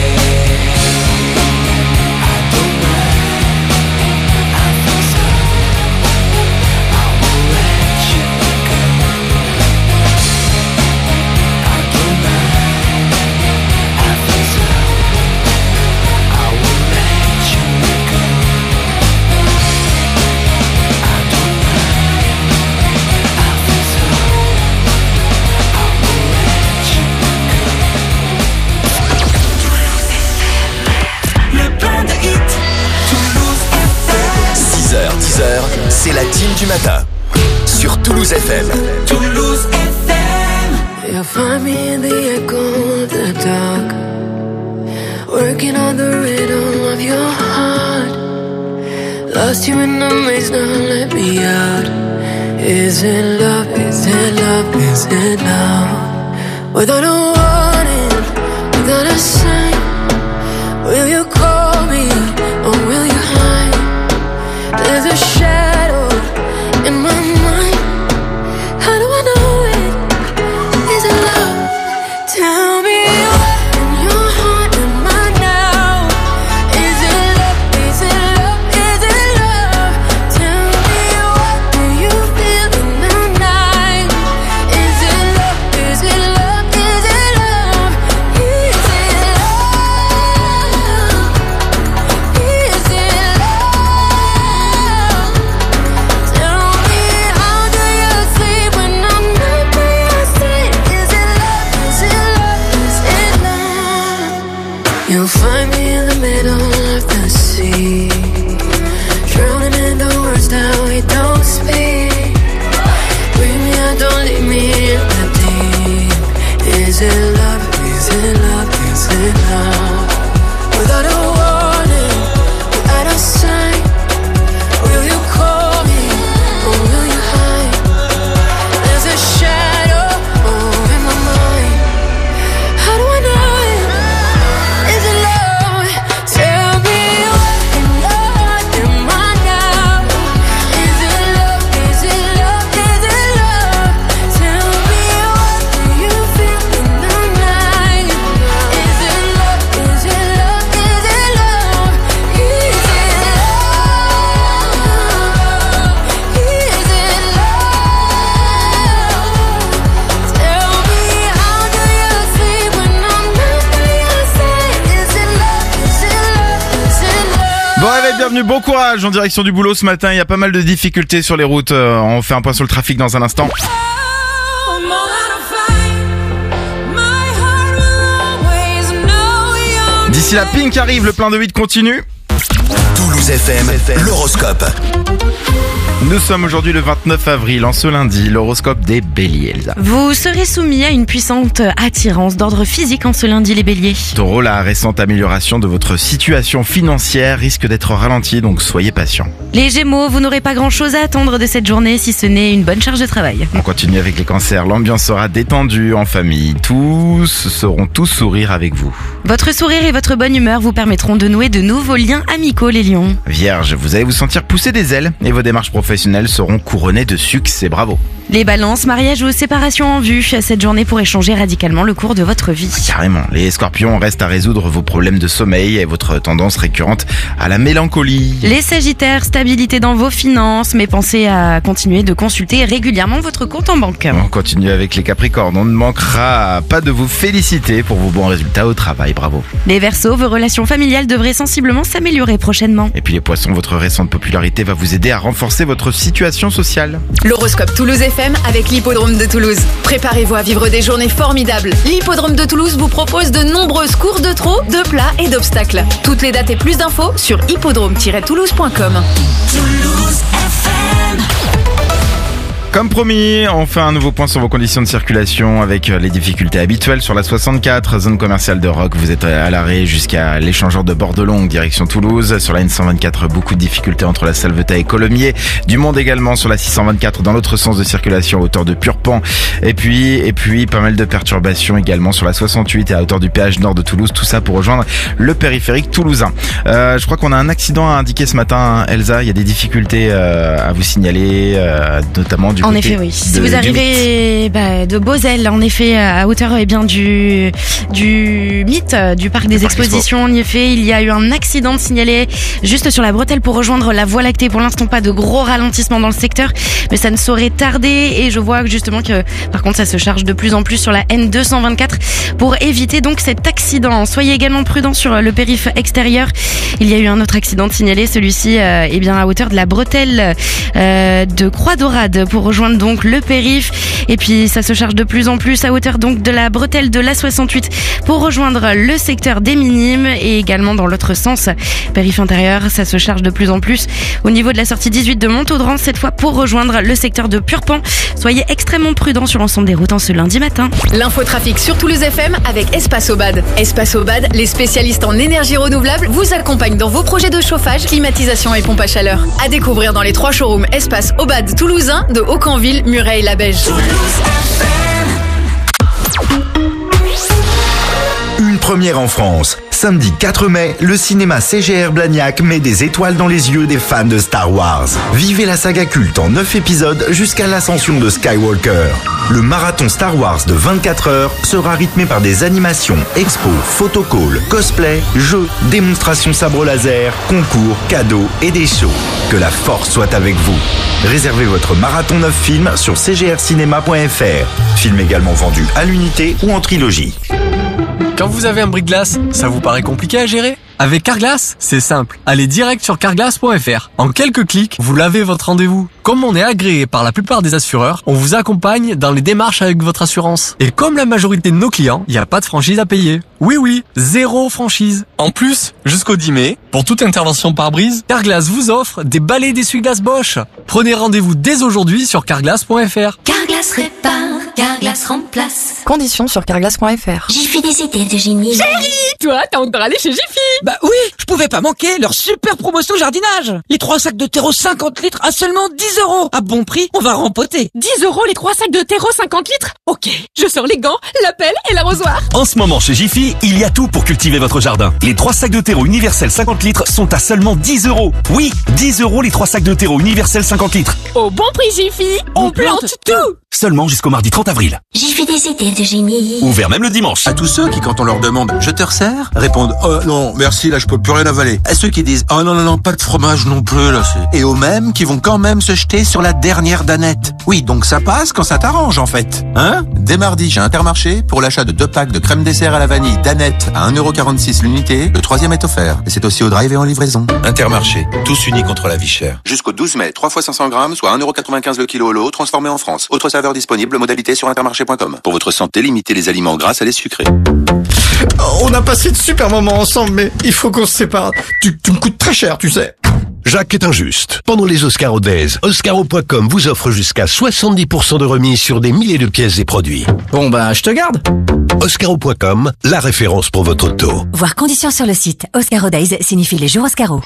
S4: C'est la team du matin sur Toulouse FM.
S26: Toulouse FM.
S27: You'll find me in the echo of the dark, working on the rhythm of your heart. Lost you in the maze, now let me out. Is it love? Is it love? Is it love? Without a warning, without a sign, will you call me or will you hide?
S1: bienvenue, bon courage en direction du boulot ce matin. Il y a pas mal de difficultés sur les routes. On fait un point sur le trafic dans un instant. D'ici là, Pink arrive, le plein de 8 continue.
S4: Toulouse FM, l'horoscope.
S1: Nous sommes aujourd'hui le 29 avril, en ce lundi, l'horoscope des béliers, Elsa.
S2: Vous serez soumis à une puissante attirance d'ordre physique en ce lundi, les béliers.
S1: Taureau, la récente amélioration de votre situation financière risque d'être ralentie, donc soyez patient.
S2: Les gémeaux, vous n'aurez pas grand chose à attendre de cette journée si ce n'est une bonne charge de travail.
S1: On continue avec les cancers, l'ambiance sera détendue en famille, tous seront sourire avec vous.
S2: Votre sourire et votre bonne humeur vous permettront de nouer de nouveaux liens amicaux, les lions.
S1: Vierge, vous allez vous sentir pousser des ailes et vos démarches professionnelles seront couronnées de succès, bravo.
S2: Les balances, mariage ou séparation en vue, cette journée pourrait changer radicalement le cours de votre vie.
S1: Carrément, les scorpions, restent à résoudre vos problèmes de sommeil et votre tendance récurrente à la mélancolie.
S2: Les sagittaires, stabilité dans vos finances, mais pensez à continuer de consulter régulièrement votre compte en banque.
S1: On continue avec les capricornes, on ne manquera pas de vous féliciter pour vos bons résultats au travail, bravo.
S2: Les verseaux, vos relations familiales devraient sensiblement s'améliorer prochainement.
S1: Et puis les poissons, votre récente popularité va vous aider à renforcer votre situation sociale.
S16: L'horoscope Toulouse FM avec l'Hippodrome de Toulouse. Préparez-vous à vivre des journées formidables. L'Hippodrome de Toulouse vous propose de nombreuses courses de trot, de plats et d'obstacles. Toutes les dates et plus d'infos sur hippodrome-toulouse.com.
S27: Toulouse FM.
S1: Comme promis, on fait un nouveau point sur vos conditions de circulation avec les difficultés habituelles sur la 64, zone commerciale de Roc. Vous êtes à l'arrêt jusqu'à l'échangeur de Bordelongue, direction Toulouse. Sur la N124, beaucoup de difficultés entre la Salvetat et Colomiers. Du monde également sur la 624 dans l'autre sens de circulation à hauteur de Purpan. Et puis pas mal de perturbations également sur la 68 et à hauteur du péage nord de Toulouse. Tout ça pour rejoindre le périphérique toulousain. Je crois qu'on a un accident à indiquer ce matin, Elsa. Il y a des difficultés à vous signaler, notamment du
S2: en effet, oui. Si vous arrivez de Beauzelle, en effet, à hauteur du mythe, du parc des expositions, en effet, il y a eu un accident de signalé juste sur la bretelle pour rejoindre la Voie lactée. Pour l'instant, pas de gros ralentissement dans le secteur, mais ça ne saurait tarder. Et je vois justement que, par contre, ça se charge de plus en plus sur la N224 pour éviter donc cet accident. Soyez également prudents sur le périph' extérieur. Il y a eu un autre accident de signalé, celui-ci, à hauteur de la bretelle de Croix-Dorade pour rejoindre donc le périph'. Et puis ça se charge de plus en plus à hauteur donc de la bretelle de la 68 pour rejoindre le secteur des Minimes et également dans l'autre sens périph' intérieur. Ça se charge de plus en plus au niveau de la sortie 18 de Montaudran, cette fois pour rejoindre le secteur de Purpan. Soyez extrêmement prudents sur l'ensemble des routes en ce lundi matin.
S16: L'infotrafic sur Toulouse FM avec Espace Aubade. Espace Aubade, les spécialistes en énergie renouvelable, vous accompagnent dans vos projets de chauffage, climatisation et pompe à chaleur. À découvrir dans les 3 showrooms Espace Aubade toulousain de Aucanville, Mureil, La Beige.
S17: Une première en France. Samedi 4 mai, le cinéma CGR Blagnac met des étoiles dans les yeux des fans de Star Wars. Vivez la saga culte en 9 épisodes jusqu'à l'ascension de Skywalker. Le marathon Star Wars de 24 heures sera rythmé par des animations, expos, photocalls, cosplay, jeux, démonstrations sabre laser, concours, cadeaux et des shows. Que la force soit avec vous. Réservez votre marathon 9 films sur cgrcinema.fr. Film également vendu à l'unité ou en trilogie.
S6: Quand vous avez un bris-de-glace, ça vous paraît compliqué à gérer ? Avec Carglass, c'est simple. Allez direct sur carglass.fr. En quelques clics, vous lavez votre rendez-vous. Comme on est agréé par la plupart des assureurs, on vous accompagne dans les démarches avec votre assurance. Et comme la majorité de nos clients, il n'y a pas de franchise à payer. Oui, 0 franchise. En plus, jusqu'au 10 mai, pour toute intervention par brise, Carglass vous offre des balais d'essuie-glace Bosch. Prenez rendez-vous dès aujourd'hui sur carglass.fr.
S21: Carglass répare, Carglass remplace.
S7: Conditions sur carglass.fr.
S21: Jiffy des idées de génie.
S7: Chérie, toi, t'as encore allé chez Jiffy?
S8: Bah oui, je pouvais pas manquer leur super promotion jardinage. Les 3 sacs de terreau 50 litres à seulement 10 €. À bon prix, on va rempoter.
S7: 10 € les 3 sacs de terreau 50 litres? Ok, je sors les gants, la pelle et l'arrosoir.
S22: En ce moment chez Jiffy, il y a tout pour cultiver votre jardin. Les 3 sacs de terreau universel 50 litres sont à seulement 10 €. Oui, 10 € les 3 sacs de terreau universel 50 litres.
S7: Au bon prix Jiffy, on plante tout.
S22: Seulement jusqu'au mardi 30 avril.
S25: J'ai fait des idées de génie.
S22: Ouvert même le dimanche.
S9: À tous ceux qui, quand on leur demande « Je te resserre ?» répondent « Oh non, merci, là je peux plus rien avaler ». À ceux qui disent « Oh non, pas de fromage non plus, là c'est... » Et aux mêmes qui vont quand même se jeter sur la dernière danette. Oui, donc ça passe quand ça t'arrange en fait. Hein ? Dès mardi, chez Intermarché, pour l'achat de 2 packs de crème dessert à la vanille danette à 1,46€ l'unité, le 3e est offert. Et c'est aussi au drive et en livraison. Intermarché, tous unis contre la vie chère. Jusqu'au 12 mai, 3 fois 500 grammes, soit 1,95€ le kilo au lot, transformé en France. Autre saveur disponible, modalité sur intermarché.com. Pour votre santé, limitez les aliments gras à les sucrés.
S11: On a passé de super moments ensemble, mais il faut qu'on se sépare. Tu me coûtes très cher, tu sais.
S12: Jacques est injuste. Pendant les Oscaro Days, Oscaro.com vous offre jusqu'à 70% de remise sur des milliers de pièces et produits.
S11: Bon bah, je te garde.
S12: Oscaro.com, la référence pour votre auto.
S21: Voir conditions sur le site. Oscaro Days signifie les jours Oscaro.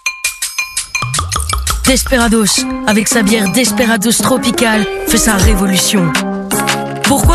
S13: Desperados, avec sa bière Desperados Tropical, fait sa révolution. Pourquoi ?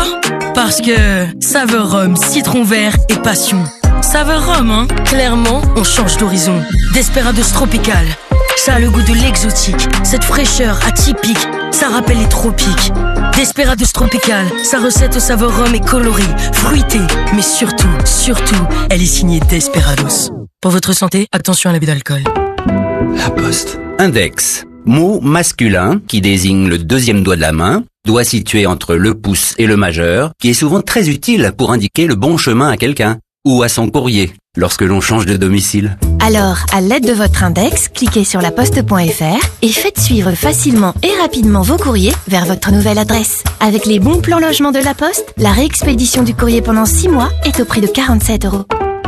S13: Parce que saveur rhum, citron vert et passion. Saveur rhum, hein ? Clairement, on change d'horizon. Desperados Tropical, ça a le goût de l'exotique, cette fraîcheur atypique, ça rappelle les tropiques. Desperados Tropical, sa recette aux saveurs rhum est colorée, fruitée, mais surtout, elle est signée Desperados. Pour votre santé, attention à l'abus d'alcool.
S10: La Poste. Index. Mot masculin qui désigne le deuxième doigt de la main, doigt situé entre le pouce et le majeur, qui est souvent très utile pour indiquer le bon chemin à quelqu'un ou à son courrier lorsque l'on change de domicile.
S23: Alors, à l'aide de votre index, cliquez sur laposte.fr et faites suivre facilement et rapidement vos courriers vers votre nouvelle adresse. Avec les bons plans logement de La Poste, la réexpédition du courrier pendant 6 mois est au prix de 47€.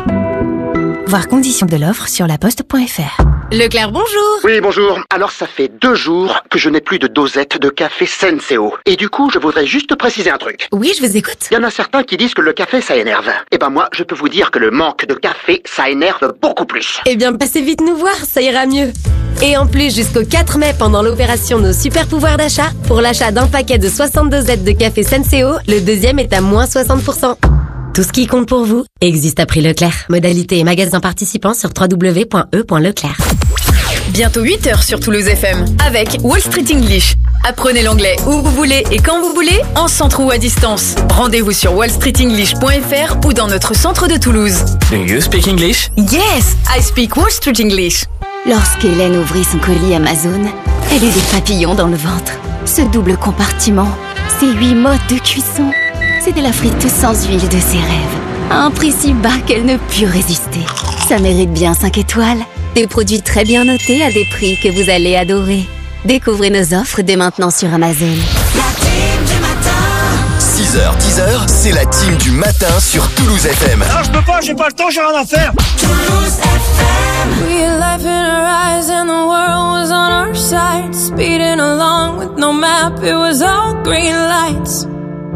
S23: Voir conditions de l'offre sur laposte.fr.
S14: Leclerc, bonjour.
S15: Oui, bonjour. Alors, ça fait 2 jours que je n'ai plus de dosette de café Senseo. Et du coup, je voudrais juste préciser un truc.
S14: Oui, je vous écoute.
S15: Il y en a certains qui disent que le café, ça énerve. Eh ben moi, je peux vous dire que le manque de café, ça énerve beaucoup plus.
S14: Eh bien, passez vite nous voir, ça ira mieux. Et en plus, jusqu'au 4 mai, pendant l'opération Nos Super Pouvoirs d'achat, pour l'achat d'un paquet de 60 dosettes de café Senseo, le deuxième est à moins 60%. Tout ce qui compte pour vous existe à prix Leclerc. Modalité et magasins participants sur www.e.leclerc.
S16: Bientôt 8h sur Toulouse FM avec Wall Street English. Apprenez l'anglais où vous voulez et quand vous voulez, en centre ou à distance. Rendez-vous sur wallstreetenglish.fr ou dans notre centre de Toulouse.
S6: Do you speak English?
S16: Yes, I speak Wall Street English.
S23: Lorsqu'Hélène ouvrit son colis Amazon, elle eut des papillons dans le ventre. Ce double compartiment, ces 8 modes de cuisson, c'était la friteuse sans huile de ses rêves. À un prix si bas qu'elle ne put résister. Ça mérite bien 5 étoiles. Des produits très bien notés à des prix que vous allez adorer. Découvrez nos offres dès maintenant sur Amazon.
S4: La team du matin. 6h, 10h, c'est la team du matin sur Toulouse FM.
S20: Non, je peux pas, j'ai pas le temps, j'ai rien à faire.
S26: Toulouse FM. We had life in our eyes and the world was on our side. Speeding along with no map, it was all green lights.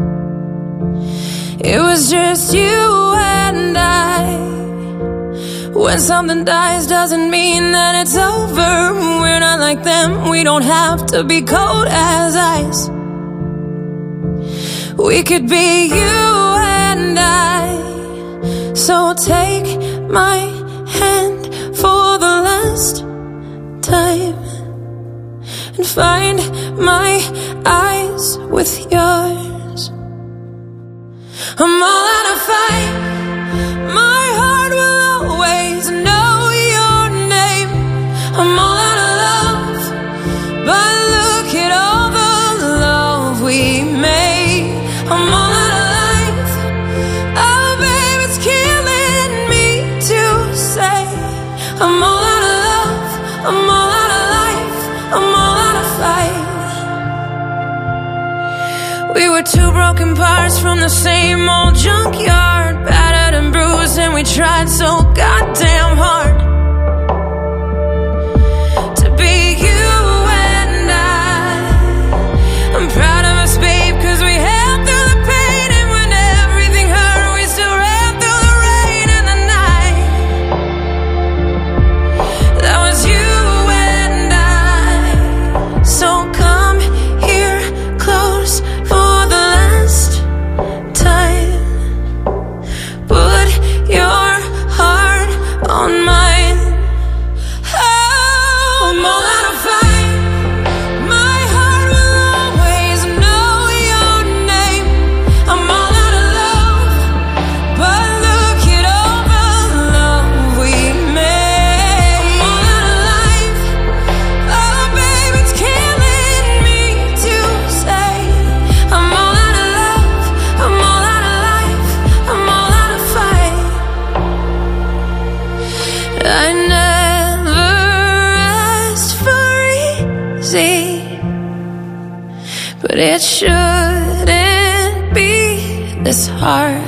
S26: It was just you and I. When something dies doesn't mean that it's over. We're not like them, we don't have to be cold as ice. We could be you and I. So take my hand for the last time and find my eyes with yours. I'm all out of fight. My heart will always know your name. I'm all out of love, but look at all the love we made. I'm all out of life. Oh, babe, it's killing me to say. I'm all out of love. I'm all out of life. I'm all out of fight. We were two broken parts from the same old junkyard, battered and bruised, and we tried so goddamn hard to be you and I'm proud of us, babe, cause we held through the pain, and when everything hurt, we still ran through the rain and the night. That was you and I. So come here close for the last time. Put your heart on mine. but it shouldn't be this hard.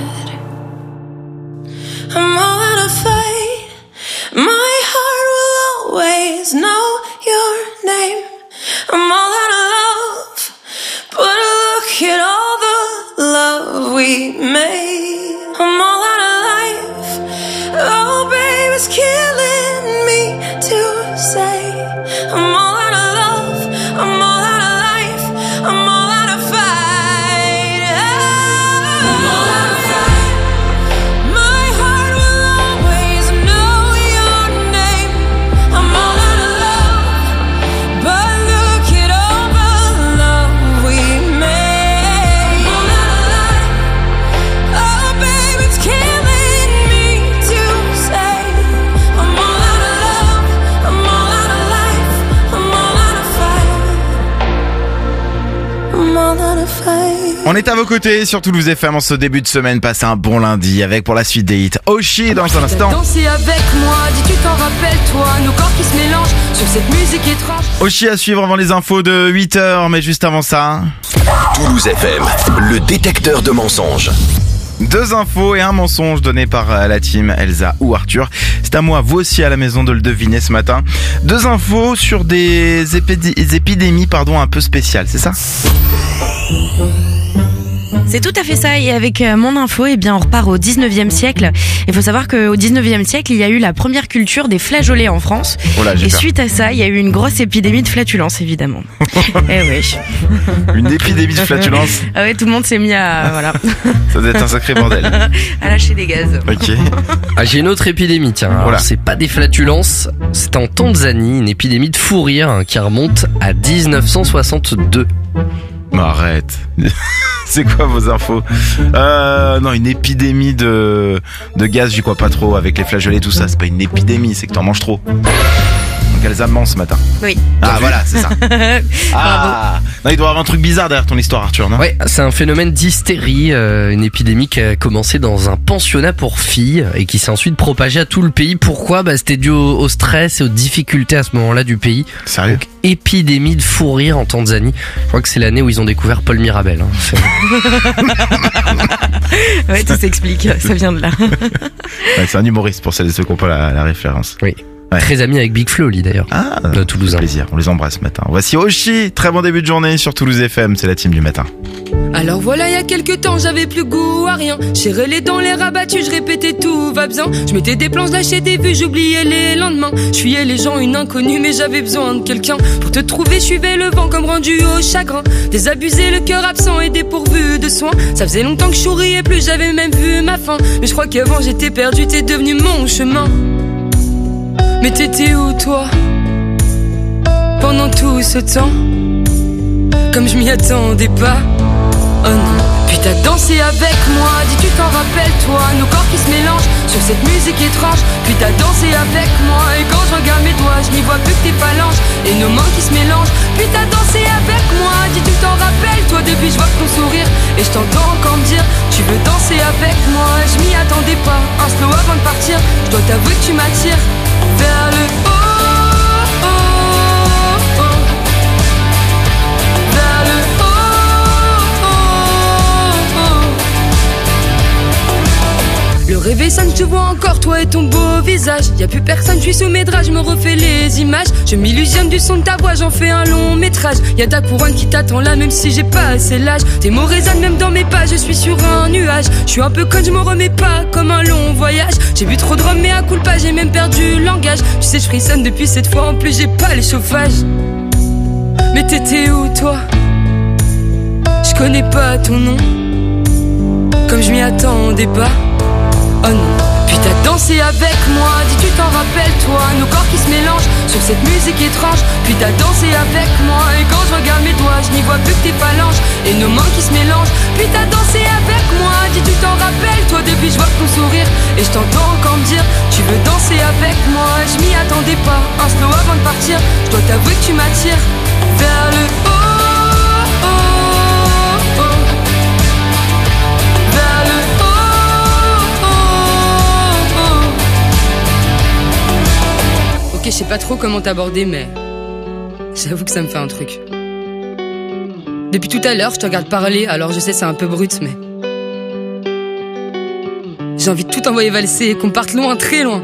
S26: I'm all out of fight. My heart will always know your name. I'm all out of love, but look at all the love we made. I'm all out of life. Oh, babe, it's killing me to say. I'm all out of love. I'm all out of life. I'm all out of fight. I'm all out of fight. My heart will always know your name. I'm all out of love, but look at all the love we made. I'm all out of life. Oh, babe, it's killing me to say. I'm all out of love. I'm all out of life. I'm all out of fight. I'm all out of fight.
S1: On est à vos côtés sur Toulouse FM en ce début de semaine. Passez un bon lundi avec pour la suite des hits Oshi dans un instant.
S26: Danser avec moi, dis tu t'en rappelles toi, nos corps qui se mélangent sur cette musique étrange.
S1: Oshi à suivre avant les infos de 8h, mais juste avant ça...
S4: Toulouse FM, le détecteur de mensonges.
S1: 2 infos et un mensonge donné par la team Elsa ou Arthur. C'est à moi, vous aussi à la maison, de le deviner ce matin. 2 infos sur des épidémies un peu spéciales, c'est ça ?
S2: C'est tout à fait ça, et avec mon info, on repart au 19e siècle. Il faut savoir qu'au 19e siècle, il y a eu la première culture des flageolets en France.
S1: Oh là,
S2: et suite à ça, il y a eu une grosse épidémie de flatulence, évidemment. Eh oui.
S1: Une épidémie de flatulence.
S2: Ah ouais, tout le monde s'est mis à... Voilà.
S1: Ça doit être un sacré bordel.
S2: À lâcher des gaz.
S1: Ok.
S3: Ah, j'ai une autre épidémie, tiens. Alors, c'est pas des flatulences, c'est en Tanzanie, une épidémie de fou rire qui remonte à 1962.
S1: Mais arrête. C'est quoi vos infos? Non, une épidémie de gaz, j'y crois pas trop. Avec les flageolets, tout ça, c'est pas une épidémie, c'est que t'en manges trop. Donc Elsa ment ce matin.
S2: Oui.
S1: Ah voilà, c'est ça. Ah non, il doit y avoir un truc bizarre derrière ton histoire, Arthur, non?
S3: Ouais, c'est un phénomène d'hystérie, une épidémie qui a commencé dans un pensionnat pour filles et qui s'est ensuite propagée à tout le pays. Pourquoi? C'était dû au stress et aux difficultés à ce moment-là du pays.
S1: Sérieux?
S3: Donc, épidémie de fou rire en Tanzanie. Je crois que c'est l'année où ils ont découvert Paul Mirabel.
S2: Ouais, tout s'explique, ça vient de là.
S1: Ouais, c'est un humoriste pour celles et ceux qui n'ont pas la référence.
S3: Oui. Ouais. Très ami avec Big Flo, lui d'ailleurs.
S1: Ah,
S3: de Toulousain.
S1: Plaisir, on les embrasse ce matin. Voici Oshi, très bon début de journée sur Toulouse FM, c'est la team du matin.
S26: Alors voilà, il y a quelques temps, j'avais plus goût à rien. J'ai relais dans les rabattus, je répétais tout va bien. Je mettais des planches, lâchais des vues, j'oubliais les lendemains. Je fuyais les gens, une inconnue, mais j'avais besoin de quelqu'un. Pour te trouver, je suivais le vent comme rendu au chagrin. Désabusé, le cœur absent et dépourvu de soins. Ça faisait longtemps que je souriais plus, j'avais même vu ma fin. Mais je crois qu'avant j'étais perdu, t'es devenu mon chemin. Mais t'étais où toi, pendant tout ce temps? Comme je m'y attendais pas. Oh non. Puis t'as dansé avec moi, dis tu t'en rappelles toi, nos corps qui se mélangent sur cette musique étrange. Puis t'as dansé avec moi, et quand je regarde mes doigts, je n'y vois plus que tes phalanges et nos mains qui se mélangent. Puis t'as dansé avec moi, dis tu t'en rappelles toi, depuis je vois ton sourire et je t'entends encore me dire tu veux danser avec moi. Je m'y attendais pas, un slow avant de partir. Je dois t'avouer que tu m'attires vers le haut. Le réveil sonne, je te vois encore, toi et ton beau visage. Y'a plus personne, je suis sous mes draps, je me refais les images. Je m'illusionne du son de ta voix, j'en fais un long métrage. Y'a ta couronne qui t'attend là, même si j'ai pas assez l'âge. Tes mots résonnent même dans mes pas, je suis sur un nuage. Je suis un peu conne, je me remets pas comme un long voyage. J'ai bu trop de rhum, mais à coup pas, j'ai même perdu le langage. Tu sais, je frissonne depuis cette fois, en plus j'ai pas les chauffages. Mais t'étais où toi? Je connais pas ton nom, comme je m'y attendais pas. Oh non. Puis t'as dansé avec moi, dis tu t'en rappelles toi, nos corps qui se mélangent sur cette musique étrange. Puis t'as dansé avec moi, et quand je regarde mes doigts, je n'y vois plus que tes phalanges et nos mains qui se mélangent. Puis t'as dansé avec moi, dis tu t'en rappelles toi, depuis je vois ton sourire et je t'entends encore me dire tu veux danser avec moi. Je m'y attendais pas, un slow avant de partir. Je dois t'avouer que tu m'attires vers le haut. Ok, je sais pas trop comment t'aborder, mais j'avoue que ça me fait un truc.
S5: Depuis tout à l'heure, je te regarde parler, alors je sais c'est un peu brut, mais... J'ai envie de tout envoyer valser, qu'on parte loin, très loin.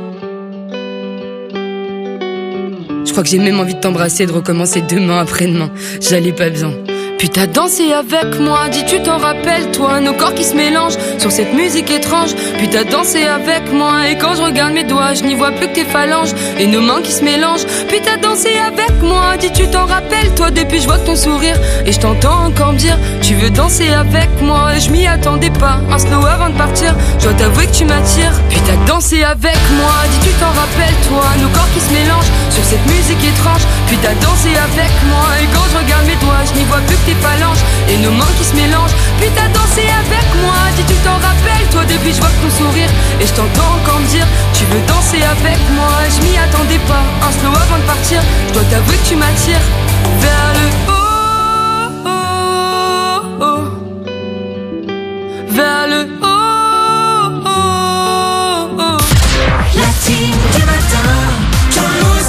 S5: Je crois que j'ai même envie de t'embrasser et de recommencer demain, après-demain. J'allais pas bien. Puis t'as dansé avec moi, dis tu t'en rappelles toi, nos corps qui se mélangent sur cette musique étrange. Puis t'as dansé avec moi et quand je regarde mes doigts, je n'y vois plus que tes phalanges et nos mains qui se mélangent. Puis t'as dansé avec moi, dis tu t'en rappelles toi, depuis je vois ton sourire et je t'entends encore me dire tu veux danser avec moi. Et je m'y attendais pas, un slow avant de partir, je dois t'avouer que tu m'attires. Puis t'as dansé avec moi, dis tu t'en rappelles toi, nos corps qui se mélangent sur cette musique étrange. Puis t'as dansé avec moi et quand je regarde mes doigts, je n'y vois plus que tes phalanges et nos mains qui se mélangent. Puis t'as dansé avec moi, dis tu t'en rappelles toi, depuis je vois ton sourire et je t'entends encore me dire tu veux danser avec moi. Je m'y attendais pas, un slow avant de partir, je dois t'avouer que tu m'attires vers le haut, oh, oh. Vers le haut, oh, oh.
S26: La team du matin, Toulouse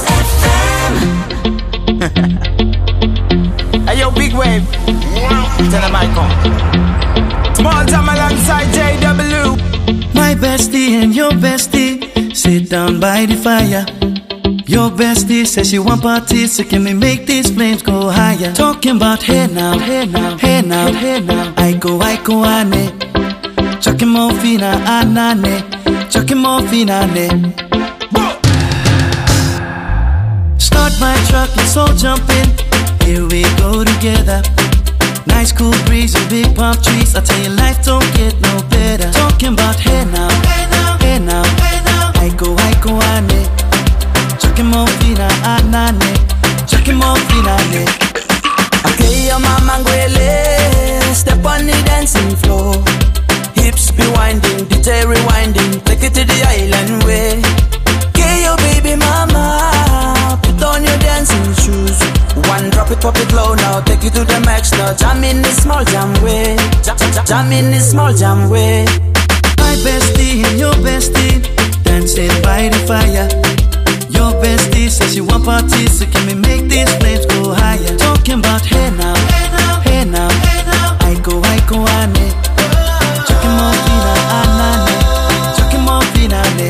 S26: FM.
S8: Hey yo, big wave. Tell them I come. Small time alongside JW.
S17: My bestie and your bestie sit down by the fire. Your bestie says she want parties, so can we make these flames go higher? Talking about hey now, hey now, hey now, hey now. I go, ane. Chucking more fina, anane. Chucking more fina, ane. Start my truck, let's all jump in. Here we go together. Nice cool breeze and big palm trees. I tell you life don't get no better. Talking about hey now, hey now, hey now, hey now. I go, ane. Chucking more fina, anane. Chucking more fina, ane.
S26: Okay, your mama ngwele, step on the dancing floor. Hips be winding, DJ rewinding, take it to the island way. Okay, your baby mama, put on your dancing shoes. One drop it, pop it low now, take it to the max now. Jam in this small jam way, jam in this small jam way.
S17: My bestie and your bestie dancing by the fire. Your bestie says she want parties, so can we make these flames go higher? Talking about hey now, hey now, hey now, hey now. I go, ane. Chucking more fina, anane. Chucking more fina, ane.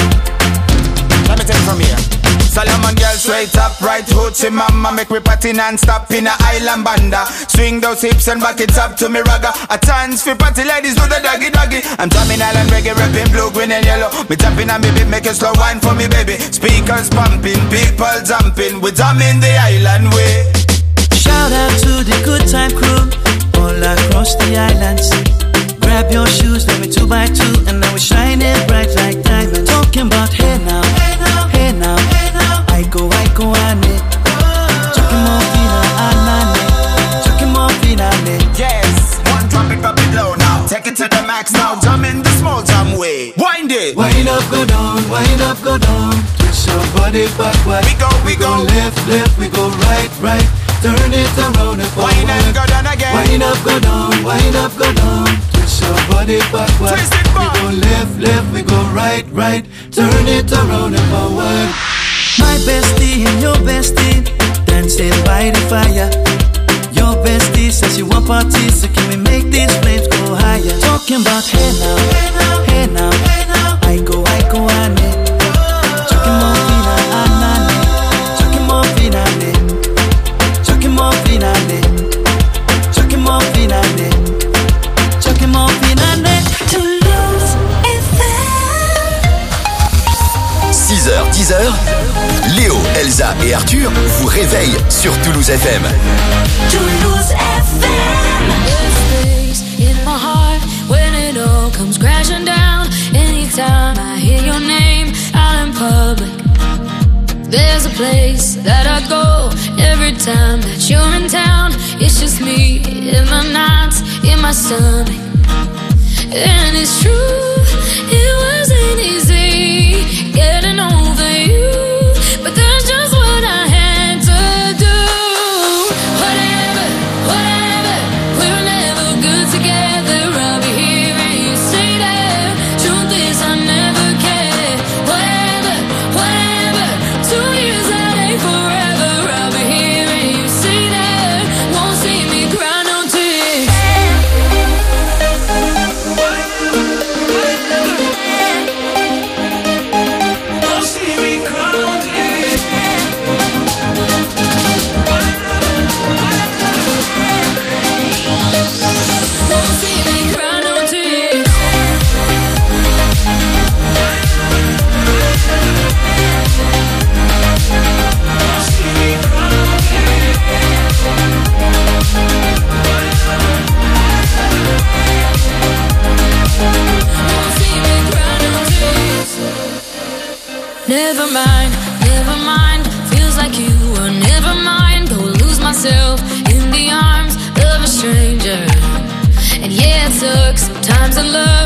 S8: Let me take it from here. Solomon girl straight up, right hoochie mama. Make me party non-stop in a island banda. Swing those hips and back it up to me ragga. A chance for party ladies do the doggy doggy. I'm jamming island reggae, rapping blue, green and yellow. Me tapping and me beat, make a slow wine for me baby. Speakers pumping, people jumping. We jamming the island way.
S17: Shout out to the good time crew all across the islands. Grab your shoes, let me 2x2, and now we're shining bright like diamonds. Talking about hey now, hey now, hey now, hey now. I go, ane. Chucking more fina, anane. Chucking more fina, ane.
S8: Yes, one drop it low now. Take it to the max now. Jam in the small jam way. Wind it.
S17: Wind up, go down, wind up, go down. Twist your body backward.
S8: We go
S17: left, we go right. Turn it around and forward.
S8: Wind up, go down again.
S17: Wind up, go down, wind up, go down. Twist your body backward.
S8: Twist it back.
S17: We go left, we go right. Turn it around and forward. My bestie and your bestie dancing by the fire. Your bestie says she want parties, so can we make these flames go higher? Talking about hey now, hey now, hey now, hey now. I go, ane. Chucking more fina, anane. Chucking more fina, ane. Chucking more fina, ane. Chucking more fina, ane. Chucking more fina, ane.
S26: Toulouse FM.
S4: 6h, 10h, Léo, Elsa et Arthur vous réveillent sur Toulouse FM.
S26: Toulouse FM.
S18: There's space in my heart when it all comes crashing down. Anytime I hear your name out in public, there's a place that I go every time that you're in town. It's just me in the nights, in my stomach. And it's true, it wasn't easy getting over you, but that's just what I had to do. Whatever, we were never good together. I'll be here and you say that. Truth is I never cared. Whatever, 2 years that ain't forever. I'll be here and you say that. Won't see me cry no Never mind, feels like you were never mind. Go lose myself in the arms of a stranger. And yeah, it took some time to learn.